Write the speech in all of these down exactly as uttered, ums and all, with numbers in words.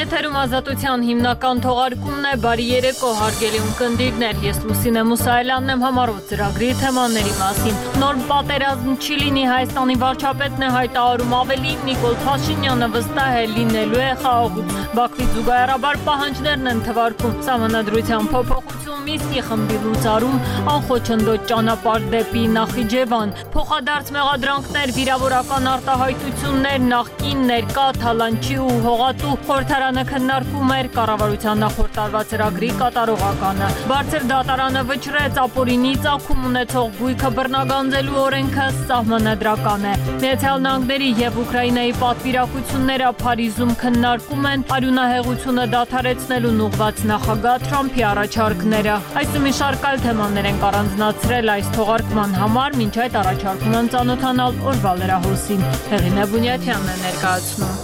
Եթերում ազատության հիմնական թողարկումն է, բարի երեկո հարգելի ունկնդիրներ, ես Լուսինե Մուսայելյանն եմ համառոտ ծրագրի թեմաների մասին։ Նոր պատերազմ չի լինի, Հայաստանի վարչապետն է հայտարարում, ավելի Նիկոլ Փաշինյանը վստահ է լինելու է խաղաղություն։ Բաքվի զուգահեռաբար պահանջներն են թվարկում Սահմանադրության փոփոխություն, Մինսկի խմբի լուծարում, անխոչնդոտ ճանապարհ դեպի Նախիջևան, փոխադարձ մեղադրանքներ, վիրավորական արտահայտություններ, նախկին, ներկա, թալանչի ու հողատու խորհրդարանը քննարկում էր կառավարության նախորդ տարվա ծրագրի կատարողականը։ Բարձր դատարանը վճռեց ապօրինի ծագում ունեցող գույքը բռնագանձելու օրենքը սահմանադրական է։ Միացյալ Նահանգների եւ Ուկրաինայի պատվիրակությունները Փարիզում քննարկում են արյունահեղությունը դադարեցնելուն ուղղված նախագահ Թրամփի առաջարկները։ Այսօր մի շարք այլ թեմաներ են առանձնացրել այս թողարկման համար, մինչ այդ առաջարկում եմ ծանոթանալ օրվա լրահոսին։ Հեղինե Բունյաթյանն է ներկայացնում։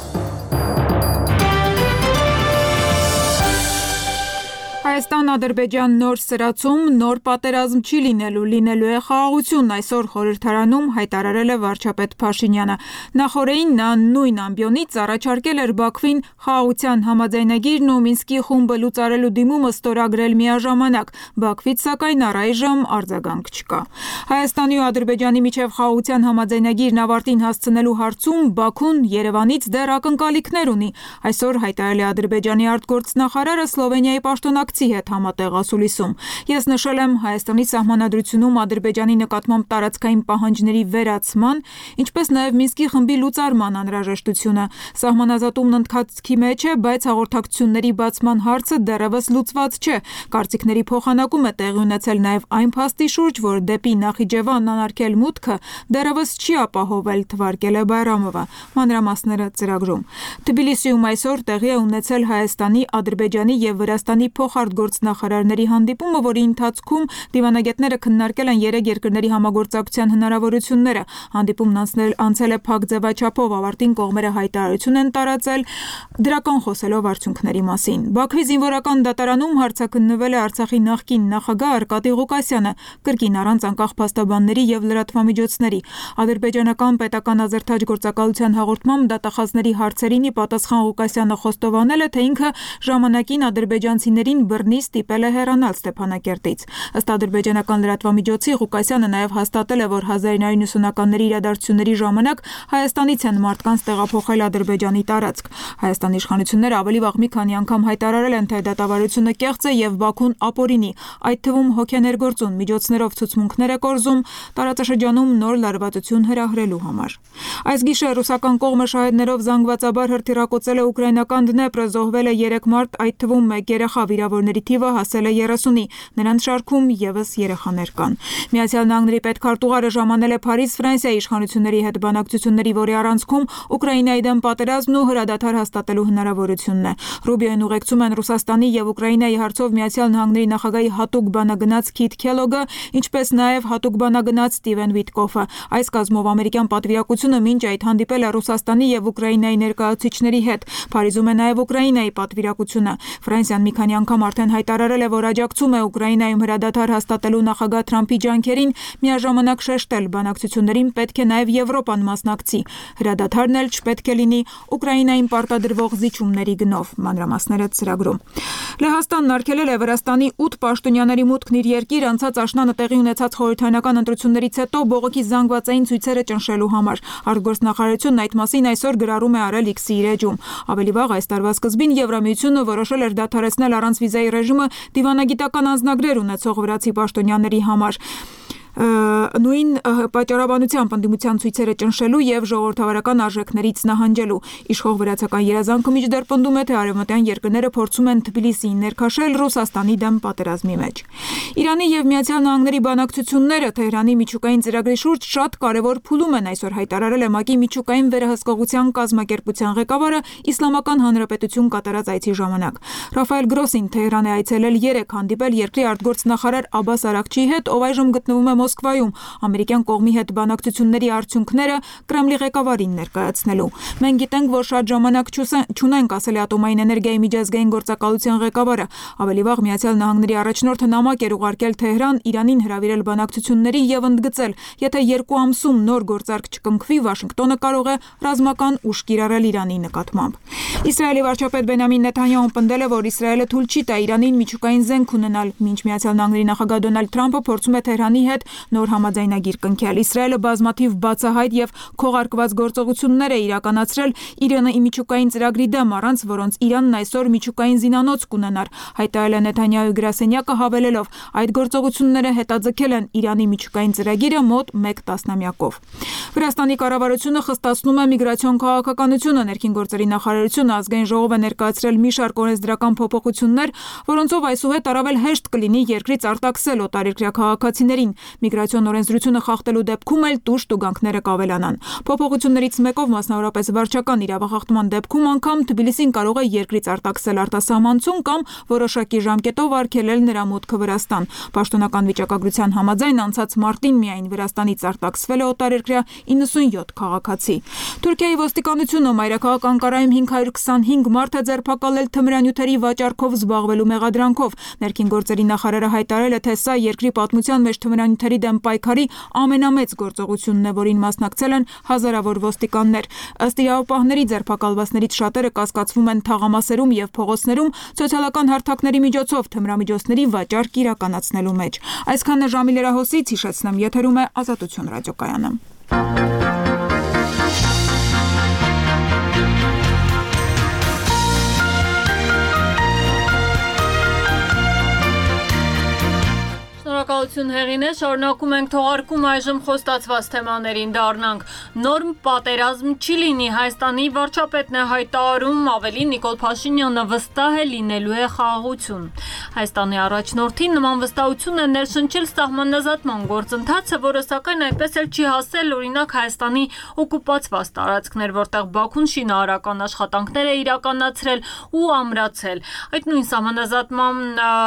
Հայաստան-Ադրբեջան նոր սրացում, նոր պատերազմ չի լինելու, լինելու է խաղաղություն, այսօր խորհրդարանում հայտարարել է վարչապետ Փաշինյանը։ Նախորդին նա նույն ամբիոնից առաջարկել էր Բաքվին խաղաղության համաձայնագիրն ու Մինսկի խումբը լուծարելու դիմումը ստորագրել միաժամանակ, Բաքվից սակայն առայժմ արձագանք չկա։ Հայաստանի ու Ադրբեջանի միջև խաղաղության համաձայնագիրն ավարտին հասցնելու հարցում Բաքուն Երևանից դեռ ակնկալիքներ ունի։ Այսօր հայտարարել է Ադրբեջանի արտգործնախարարը Սլովենիայի պաշտոնակցի հետ համատեղ ասուլիսում։ Ես նշել եմ Հայաստանի սահմանադրությունում Ադրբեջանի նկատմամբ տարածքային պահանջների վերացման, ինչպես նաև Մինսկի խմբի լուծարման անհրաժեշտությունը։ Սահմանազատումն ընթացքի մեջ է, բայց հաղորդակցությունների բացման հարցը դեռևս լուծված չէ։ Կարծիքների փոխանակում է տեղի ունեցել նաև այն փաստի շուրջ, որ դեպի Նախիջևան անարգել մուտքը դեռևս չի ապահովել, թվարկել է Բայրամովը։ Մանրամասները ծրագրում։ Թբիլիսիում այսօր տեղի է ունեցել Հայաստանի, Ադրբեջանի եւ Վրաստանի փոխարտգործնախարարների հանդիպումը, որի ընթացքում դիվանագետները քննարկել են երեք երկրների համագործակցության հնարավորությունները։ Հանդիպումն անցնել անցել է փակ ձևաչափով, ավարտին կողմերը հայտարարություն են տարածել, դրական խոսելով արդյունքների մասին։ Բաքվի զինվորական դատարանում հարցաքննվել է Արցախի նախկին նախագահ Արկադի Ղուկասյանը, կրկին առանց անկախ փաստաբանների եւ լրատվամիջոցների։ Ադրբեջանական պետական ազերթաջ գործակալության հաղորդմամբ դատախազների հարցերին ի պատասխան Ղուկասյանը խոստովանել է, թե ինքը ժամանակին ադրբեջանցիներին բռնի ստիպել է հեռանալ Ստեփանակերտից։ Ըստ ադրբեջանական լրատվամիջոցի Ղուկասյանը նաև հաստատել է, որ հազար ինը հարյուր ութսունականների իրադարձությունների ժամանակ Հայաստանից են մարդկանց տեղափոխել Ադրբեջանի տարածք։ Հայաստանի իշխանությունները ավելի վաղ մի քանի անգամ հայտարարել են, թե դատավարությունը կեղծ է եւ Բաքուն ապօրինի, այդ թվում հոգեներգործուն միջոցներով ցուցմունքներ է կորզում տարածաշրջանում նոր լարվածություն հրահրելու համար։ Այս գիշեր ռուսական կողմը շահեդներով զանգվածաբար հրթիռակոծել է ուկրաինական Դնեպրը, զոհվել է երեք մարդ, այդ թվում մեկ երեխա, վիրավորների թիվը հասել է երեսունի, նրանց շարքում եւս երեխաներ կան։ Միացյալ Նահանգների պետքարտուղարը ժամանել է Փարիզ Ֆրանսիայի իշխանությունների հետ բանակցությունների, որի առանցքում Ուկրաինայի դեմ պատերազմն ու հրադադար հաստատելու հնարավորությունն է։ Ռուբիոն ուղեկցում են Ռուսաստանի եւ Ուկրաինայի հարցով Միացյալ Նահանգների նախագահի հատուկ բանագնաց Քիթ Քելոգը, ինչպես նաև հատուկ բանագնաց Ստիվեն Վիտկոֆը։ Այս կազմով ամերիկյան պատվիրակությունը մինչ այդ հանդիպել է Ռուսաստանի եւ Ուկրաինայի ներկայացուցիչների հետ։ Փարիզում է նաև Ուկրաինայի պատվիրակությունը։ Ֆրանսիան մի քանի անգամ արդեն հայտարարել է, որ աջակցում է Ուկրաինայում հրադադար հաստատելու նախագահ Թրամփի ջանքերին, միաժամանակ շեշտել բանակցություններին պետք է նաև Եվրոպան մասնակցի։ Հրադադարն էլ չպետք է լինի Ուկրաինային պարտադրվող զիջումների գնով։ Մանրամասները ծրագրում։ Լեհաստանն արգելել է Վրաստանի ութ պաշտոնյաների մուտքն իր երկիր անցած աշնանը տեղի ունեցած խորհրդարանական ընտրություններից հետո բողոքի զանգվածային ցույցերը ճնշելու համար։ Արտգործնախարարությունն այդ մասին այսօր գրառում է արել X-ի իր էջում։ Ավելի վաղ այս տարվա սկզբին Եվրամիությունը որոշել էր դադարեցնել առանց վիզայի ռեժիմը դիվանագիտական անձնագրեր ունեցող վրացի պաշտոնյաների համար։ Նույն պատճառաբանությամբ ընդդիմության ցույցերը ճնշելու եւ ժողովրդավարական արժեքներից նահանջելու։ Իշխող վրացական երազանքը միջդեռ պնդում է, թե արևմտյան երկրները փորձում են Թբիլիսիին ներքաշել Ռուսաստանի դեմ պատերազմի մեջ։ Իրանի եւ Միացյալ Նահանգների բանակցությունները Թեհրանի միջուկային ծրագրի շուրջ շատ կարևոր փուլում են, այսօր հայտարարել է ՄԱԿ-ի միջուկային վերահսկողության կազմակերպության ղեկավարը Իսլամական Հանրապետություն կատարած այցի ժամանակ։ Ռաֆայել Գրոսին Թեհրան է այցելել երեք, հանդիպել երկրի արտգործնախարար Աբբաս Արաքչիի հետ, ով այժմ գտնվում է Մոսկվայում ամերիկյան կողմի հետ բանակցությունների արդյունքները Կրեմլի ղեկավարին ներկայացնելու։ Մենք գիտենք, որ շատ ժամանակ չունենք, ասել է Ատոմային էներգիայի միջազգային գործակալության ղեկավարը։ Ավելի վաղ Միացյալ Նահանգների առաջնորդը նամակ էր ուղարկել Թեհրան Իրանին հրավիրել բանակցությունների եւ ընդգծել, եթե երկու ամսում նոր գործարք չկնքվի, Վաշինգտոնը կարող է ռազմական ուժ կիրառել Իրանի նկատմամբ։ Իսրայելի վարչապետ Բենյամին Նեթանյահուն պնդել է, որ Իսրայելը թույլ չի տա Իրանին միջուկային զենք ունենալ, մինչ Միացյալ Նահանգների նախագահ Դոնալդ Թրամփը փորձում է Թեհրանի հետ նոր համաձայնագիր կնքել։ Իսրայելը բազմաթիվ բացահայտ եւ քողարկված գործողություններ է իրականացրել Իրանի միջուկային ծրագրի դեմ, առանց որոնց Իրանն այսօր միջուկային զինանոց կունենար, հայտարարել է Նեթանյահուի գրասենյակը հավելելով, այդ գործողությունները հետաձգել են Իրանի միջուկային ծրագիրը մոտ մեկ տասնամյակով։ Վրաստանի կառավարությունը խստացնում է միգրացիոն քաղաքականությունը, ներքին գործերի նախարարությունը ազգային ժողով է ներկայացրել մի շարք օրենսդրական փոփոխություններ, որոնցով այսուհետ առավել հեշտ կլինի երկրից արտաքսել օտարերկրյա քաղաքացիներին։ Միգրացիոն օրենսդրությունը խախտելու դեպքում էլ տուժ տուգանքները կավելանան։ Փոփոխություններից մեկով, մասնավորապես վարչական իրավախախտման դեպքում անգամ Թբիլիսին կարող է երկրից արտաքսել արտասահմանցուն կամ որոշակի ժամկետով արգելել նրա մուտքը Վրաստան։ Պաշտոնական վիճակագրության համաձայն անցած մարտին միայն Վրաստանից արտաքսվել է օտարերկրյա իննսունյոթ քաղաքացի։ Թուրքիայի ոստիկանությունը մայրաքաղաք Անկարայում հինգ հարյուր քսանհինգ մարդ է ձերբակալել թմրանյութերի վաճառքով զբաղվելու մեղադրանքով։ Ներքին գործերի նախարարը հայտարարել է, թե սա երկրի պատմության մեջ թմրանյութերի դեմ պայքարի ամենամեծ գործողությունն է, որին մասնակցել են հազարավոր ոստիկաններ։ Ըստ իրավապահների, ձերբակալվածներից շատերը կասկածվում են թաղամասերում եւ փողոցներում սոցիալական հարթակների միջոցով թմրամիջոցների վաճառք իրականացնելու մեջ։ Այսքանն է ժամի լրահոսից, հիշեցնեմ, եթերում է Ազատություն ռադիոկայանը։ Շնորհակալություն Հեղինե, շարունակում ենք թողարկում այժմ խոստացված թեմաներին դառնանք։ Նոր պատերազմ չի լինի, Հայաստանի վարչապետն է հայտարարում, ավելի Նիկոլ Փաշինյանը վստահ է լինելու է խաղաղություն։ Հայաստանի առաջնորդին նման վստահություն է ներշնչել սահմանազատման գործընթացը, որը սակայն այդպես էլ չի հասել, օրինակ Հայաստանի օկուպացված տարածքներ, որտեղ Բաքուն շինարարական աշխատանքներ է իրականացրել ու ամրացել։ Այդ նույն սահմանազատման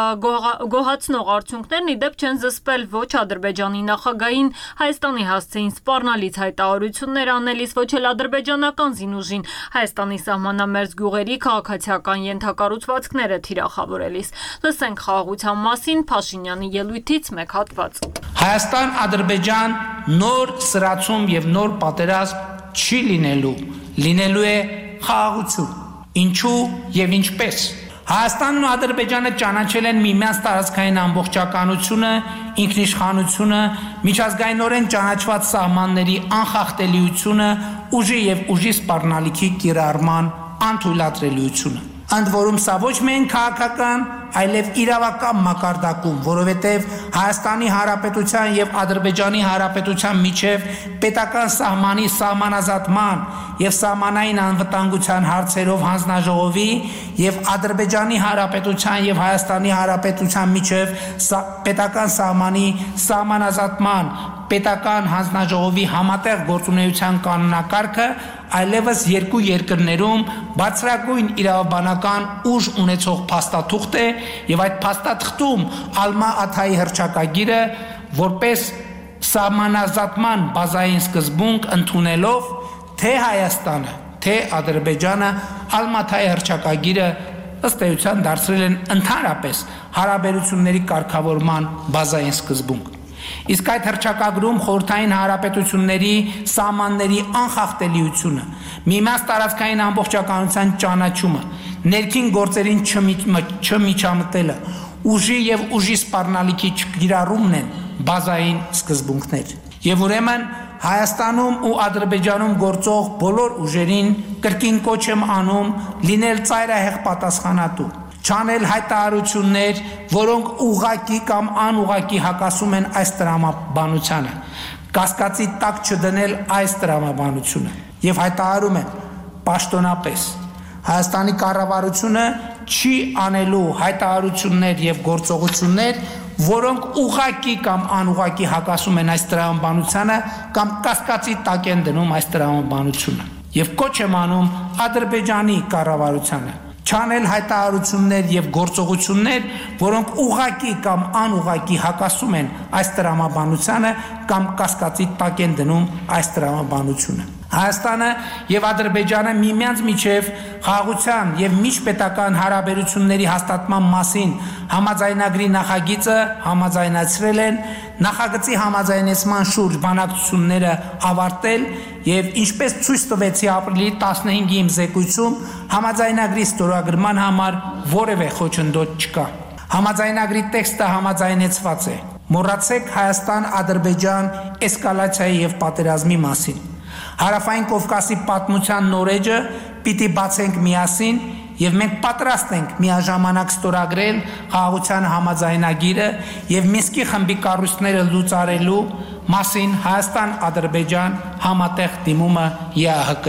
գոհացնող արդյունքներն ի դեպ չեն զսպել ոչ Ադրբեջանի նախագահին, Հայաստանի հասցեին սպառնալից հայտարարություններ անելիս, ոչ էլ ադրբեջանական զինուժին Հայաստանի սահմանամերձ գյուղերի քաղաքացիական ենթակառուցվածքները թիրախավորելիս։ Լսենք խաղաղության մասին Փաշինյանի ելույթից մեկ հատված։ Հայաստան-Ադրբեջան նոր սրացում եւ նոր պատերազմ չի լինելու, լինելու է խաղաղություն։ Ինչու եւ ինչպես։ Հայաստանն ու Ադրբեջանը ճանաչել են միմյանց տարածքային ամբողջականությունը, ինքնիշխանությունը, միջազգայինորեն ճանաչված սահմանների անխախտելիությունը, ուժի եւ ուժի սպառնալիքի կիրառման անթույլատրելիությունը։ Ընդ որում սա ոչ միայն քաղաքական, այլև իրավական մակարդակում, որովհետև Հայաստանի Հանրապետության եւ Ադրբեջանի Հանրապետության միջև պետական սահմանի սահմանազատման եւ սահմանային անվտանգության հարցերով հանձնաժողովի եւ Ադրբեջանի Հանրապետության եւ Հայաստանի Հանրապետության միջև պետական սահմանի սահմանազատման պետական հանձնաժողովի համատեղ գործունեության կանոնակարգը այլևս երկու երկրներում բարձրագույն իրավաբանական ուժ ունեցող փաստաթուղթ է եւ այդ փաստաթղթում Ալմա Աթայի հռչակագիրը որպես սահմանազատման բազային սկզբունք ընդունելով թե Հայաստանը, թե Ադրբեջանը Ալմա Աթայի հռչակագիրը ըստ էության դարձրել են ընդհանրապես հարաբերությունների կարգավորման բազային սկզբունք։ Իսկ այդ հռչակագրում խորհրդային հանրապետությունների սահմանների անխախտելիությունը, միմյանց տարածքային ամբողջականության ճանաչումը, ներքին գործերին չմիջամտելը, ուժի եւ ուժի սպառնալիքի չկիրառումն են բազային սկզբունքներ։ Եվ ուրեմն Հայաստանում ու Ադրբեջանում գործող բոլոր ուժերին կրկին կոչ եմ անում լինել ծայրահեղ պատասխանատու, չանել հայտարարություններ, որոնք ուղղակի կամ անուղղակի հակասում են այս տրամաբանությանը, կասկածի տակ չդնել այս տրամաբանությունը եւ հայտարարում եմ պաշտոնապես Հայաստանի կառավարությունը չի անելու հայտարարություններ եւ գործողություններ, որոնք ուղղակի կամ անուղղակի հակասում են այս տրամաբանությանը կամ կասկածի տակ են դնում այս տրամաբանությունը։ Եվ կոչ եմ անում Ադրբեջանի կառավարությանը չանել հայտարարություններ եւ գործողություններ, որոնք ուղղակի կամ անուղղակի հակասում են այս տրամաբանությանը կամ կասկածի տակ են դնում այս տրամաբանությունը։ Հայաստանը եւ Ադրբեջանը միմյանց միջև խաղաղության եւ միջպետական հարաբերությունների հաստատման մասին համաձայնագրի նախագիծը համաձայնացրել են, նախագծի համաձայնեցման շուրջ բանակցությունները ավարտել եւ ինչպես ցույց տվեցի ապրիլի տասնհինգի իմ զեկույցում, համաձայնագրի ստորագրման համար որևէ խոչընդոտ չկա։ Համաձայնագրի տեքստը համաձայնեցված է։ Մոռացեք Հայաստան-Ադրբեջան էսկալացիայի եւ պատերազմի մասին։ Հարավային Կովկասի պատմության նորեջը պիտի բացենք միասին եւ մենք պատրաստ ենք միաժամանակ ստորագրել խաղաղության համաձայնագիրը եւ Մինսկի խմբի կառույցները լուծարելու մասին Հայաստան-Ադրբեջան համատեղ դիմումը ԵԱՀԿ-ին։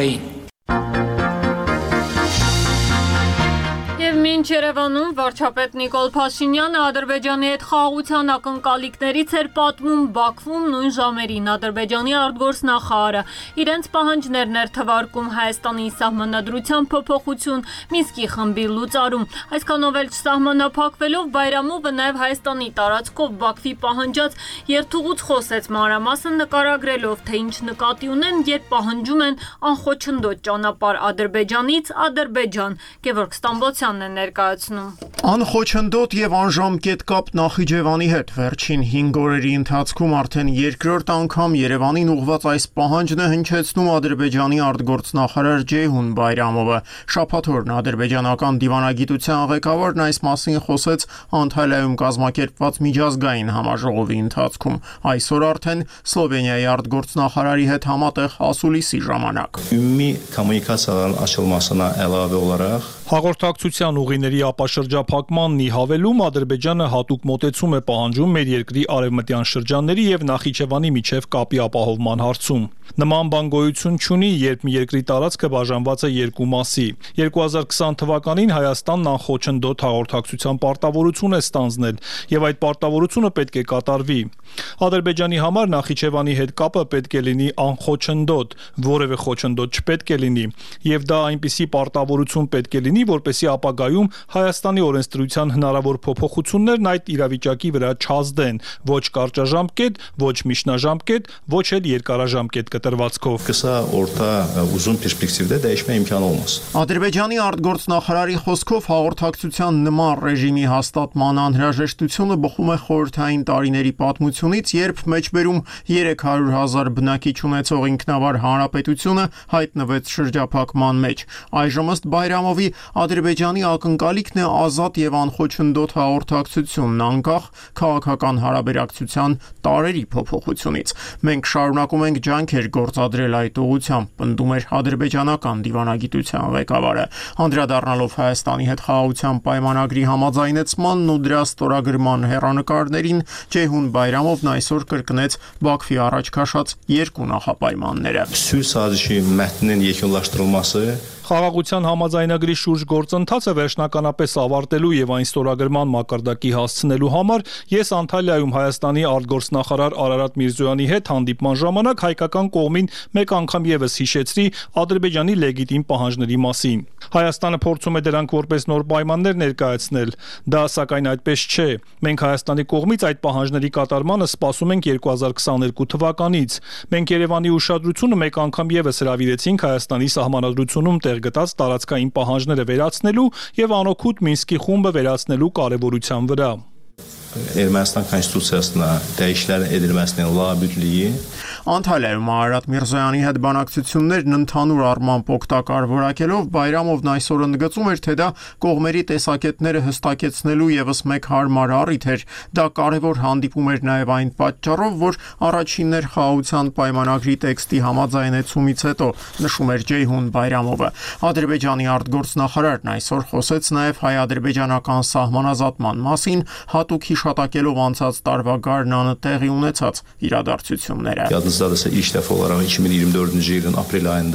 Մինչ Երևանում վարչապետ Նիկոլ Փաշինյանը Ադրբեջանի հետ խաղաղության ակնկալիքներից էր պատմում Բաքվում նույն ժամերին Ադրբեջանի արտգործնախարարը իրենց պահանջներն էր թվարկում Հայաստանի սահմանադրության փոփոխություն, Մինսկի խմբի լուծարում։ Այսքանով էլ չսահմանափակվելով Բայրամովը նաև Հայաստանի տարածքով Բաքվի պահանջած երթուղուց խոսեց մանրամասն նկարագրելով, թե ինչ նկատի ունեն, երբ պահանջում են անխոչնդոտ ճանապարհ Ադրբեջանից Ադրբեջան։ Գևորգ Ստամբոլցյանն է ներկայացնում։ Անխոչնդոտ եւ անժամկետ կապ Նախիջևանի հետ վերջին հինգ օրերի ընթացքում արդեն երկրորդ անգամ Երևանին ուղղված այս պահանջն է հնչեցնում Ադրբեջանի արտգործնախարար Ջեյհուն Բայրամովը։ Շաբաթօրն ադրբեջանական դիվանագիտության ղեկավարն այս մասին խոսեց Անտալիայում կազմակերպված միջազգային համաժողովի ընթացքում։ Այսօր արդեն Սլովենիայի արտգործնախարարի հետ համատեղ ասուլիսի ժամանակ։ Ümumi kommunikasiyaların açılmasına əlavə olaraq Հաղորդակցության ուղիների ապաշրջափակմանն ի հավելում Ադրբեջանը հատուկ մոտեցում է պահանջում մեր երկրի արևմտյան շրջանների եւ Նախիջևանի միջև կապի ապահովման հարցում։ Նման բան գոյություն չունի, երբ մի երկրի տարածքը բաժանված է երկու մասի։ երկու հազար քսան թվականին Հայաստանն անխոչնդոտ հաղորդակցության պարտավորություն է ստանձնել եւ այդ պարտավորությունը պետք է կատարվի։ Ադրբեջանի համար Նախիջևանի հետ կապը պետք է լինի անխոչնդոտ, որևէ խոչընդոտ չպետք է լինի, եւ դա այնպիսի պարտավորություն պետք է լինի, որպեսզի ապագայում Հայաստանի օրենսդրության հնարավոր փոփոխություններն այդ իրավիճակի վրա չազդեն, ոչ կարճաժամկետ, ոչ միջնաժամկետ, ոչ էլ երկարաժամկետ կտրվածքով։ Qısa, orta, uzun perspektivdə dəyişmə imkanı olmaz։ Ադրբեջանի արտգործնախարարի խոսքով հաղորդակցության նման ռեժիմի հաստատման անհրաժեշտությունը բխում է խորհրդային տարիների պատմությունից, երբ մեջբերում երեք հարյուր հազար բնակիչ ունեցող ինքնավար հանրապետությունը հայտնվեց շրջափակման մեջ։ Այժմ ըստ Բայրամովի Ադրբեջանի ակնկալիքն է ազատ եւ անխոչնդոտ հաղորդակցությունն անկախ քաղաքական հարաբերակցության տարերի փոփոխությունից։ Մենք շարունակում ենք ջանքեր գործադրել այդ ուղղությամբ, պնդում էր ադրբեջանական դիվանագիտության ղեկավարը։ Անդրադառնալով Հայաստանի հետ խաղաղության պայմանագրի համաձայնեցմանն ու դրա ստորագրման հեռանկարներին, Ջեյհուն Բայրամովն այսօր կրկնեց Բաքվի առաջ քաշած երկու նախապայմանները։ Sülh sazişi mətninin yekunlaşdırılması Խաղաղության համաձայնագրի շուրջ գործընթացը վերջնականապես ավարտելու եւ այն ստորագրման մակարդակի հասցնելու համար ես Անտալիայում Հայաստանի արտգործնախարար Արարատ Միրզոյանի հետ հանդիպման ժամանակ հայկական կողմին մեկ անգամ եւս հիշեցրի Ադրբեջանի լեգիտիմ պահանջների մասին։ Հայաստանը փորձում է դրանք որպես նոր պայմաններ ներկայացնել։ Դա սակայն այդպես չէ։ Մենք Հայաստանի կողմից այդ պահանջների կատարմանը սպասում ենք երկու հազար քսաներկու թվականից։ Մենք Երևանի ուշադրությունը մեկ անգամ եւս հրավիրեցինք Հայաստանի սահմանադրությունում գտած տարածքային պահանջները վերացնելու եւ անօգուտ Մինսկի խումբը վերացնելու կարեւորության վրա։ Ermənistan konstitusiyasına dəyişikliklərin edilməsinin labüdliyi Անտալիայում Արարատ Միրզոյանի հետ բանակցություններն ընդհանուր առմամբ օգտակար որակելով Բայրամովն այսօր ընդգծում էր, թե դա կողմերի տեսակետները հստակեցնելու եւս մեկ հարմար առիթ էր։ Դա կարևոր հանդիպում էր նաեւ այն պատճառով, որ առաջիններ խաղաղության պայմանագրի տեքստի համաձայնեցումից հետո, նշում էր Ջեյհուն Բայրամովը։ Ադրբեջանի արտգործնախարարն այսօր խոսեց նաեւ հայ-ադրբեջանական սահմանազատման մասին, հատուկ հիշատակելով անցած տարվա գարնանը տեղի ունեցած իրադարձությունները։ Yadınızdadırsa ilk dəfə olaraq iki min iyirmi dördüncü ilin aprel ayında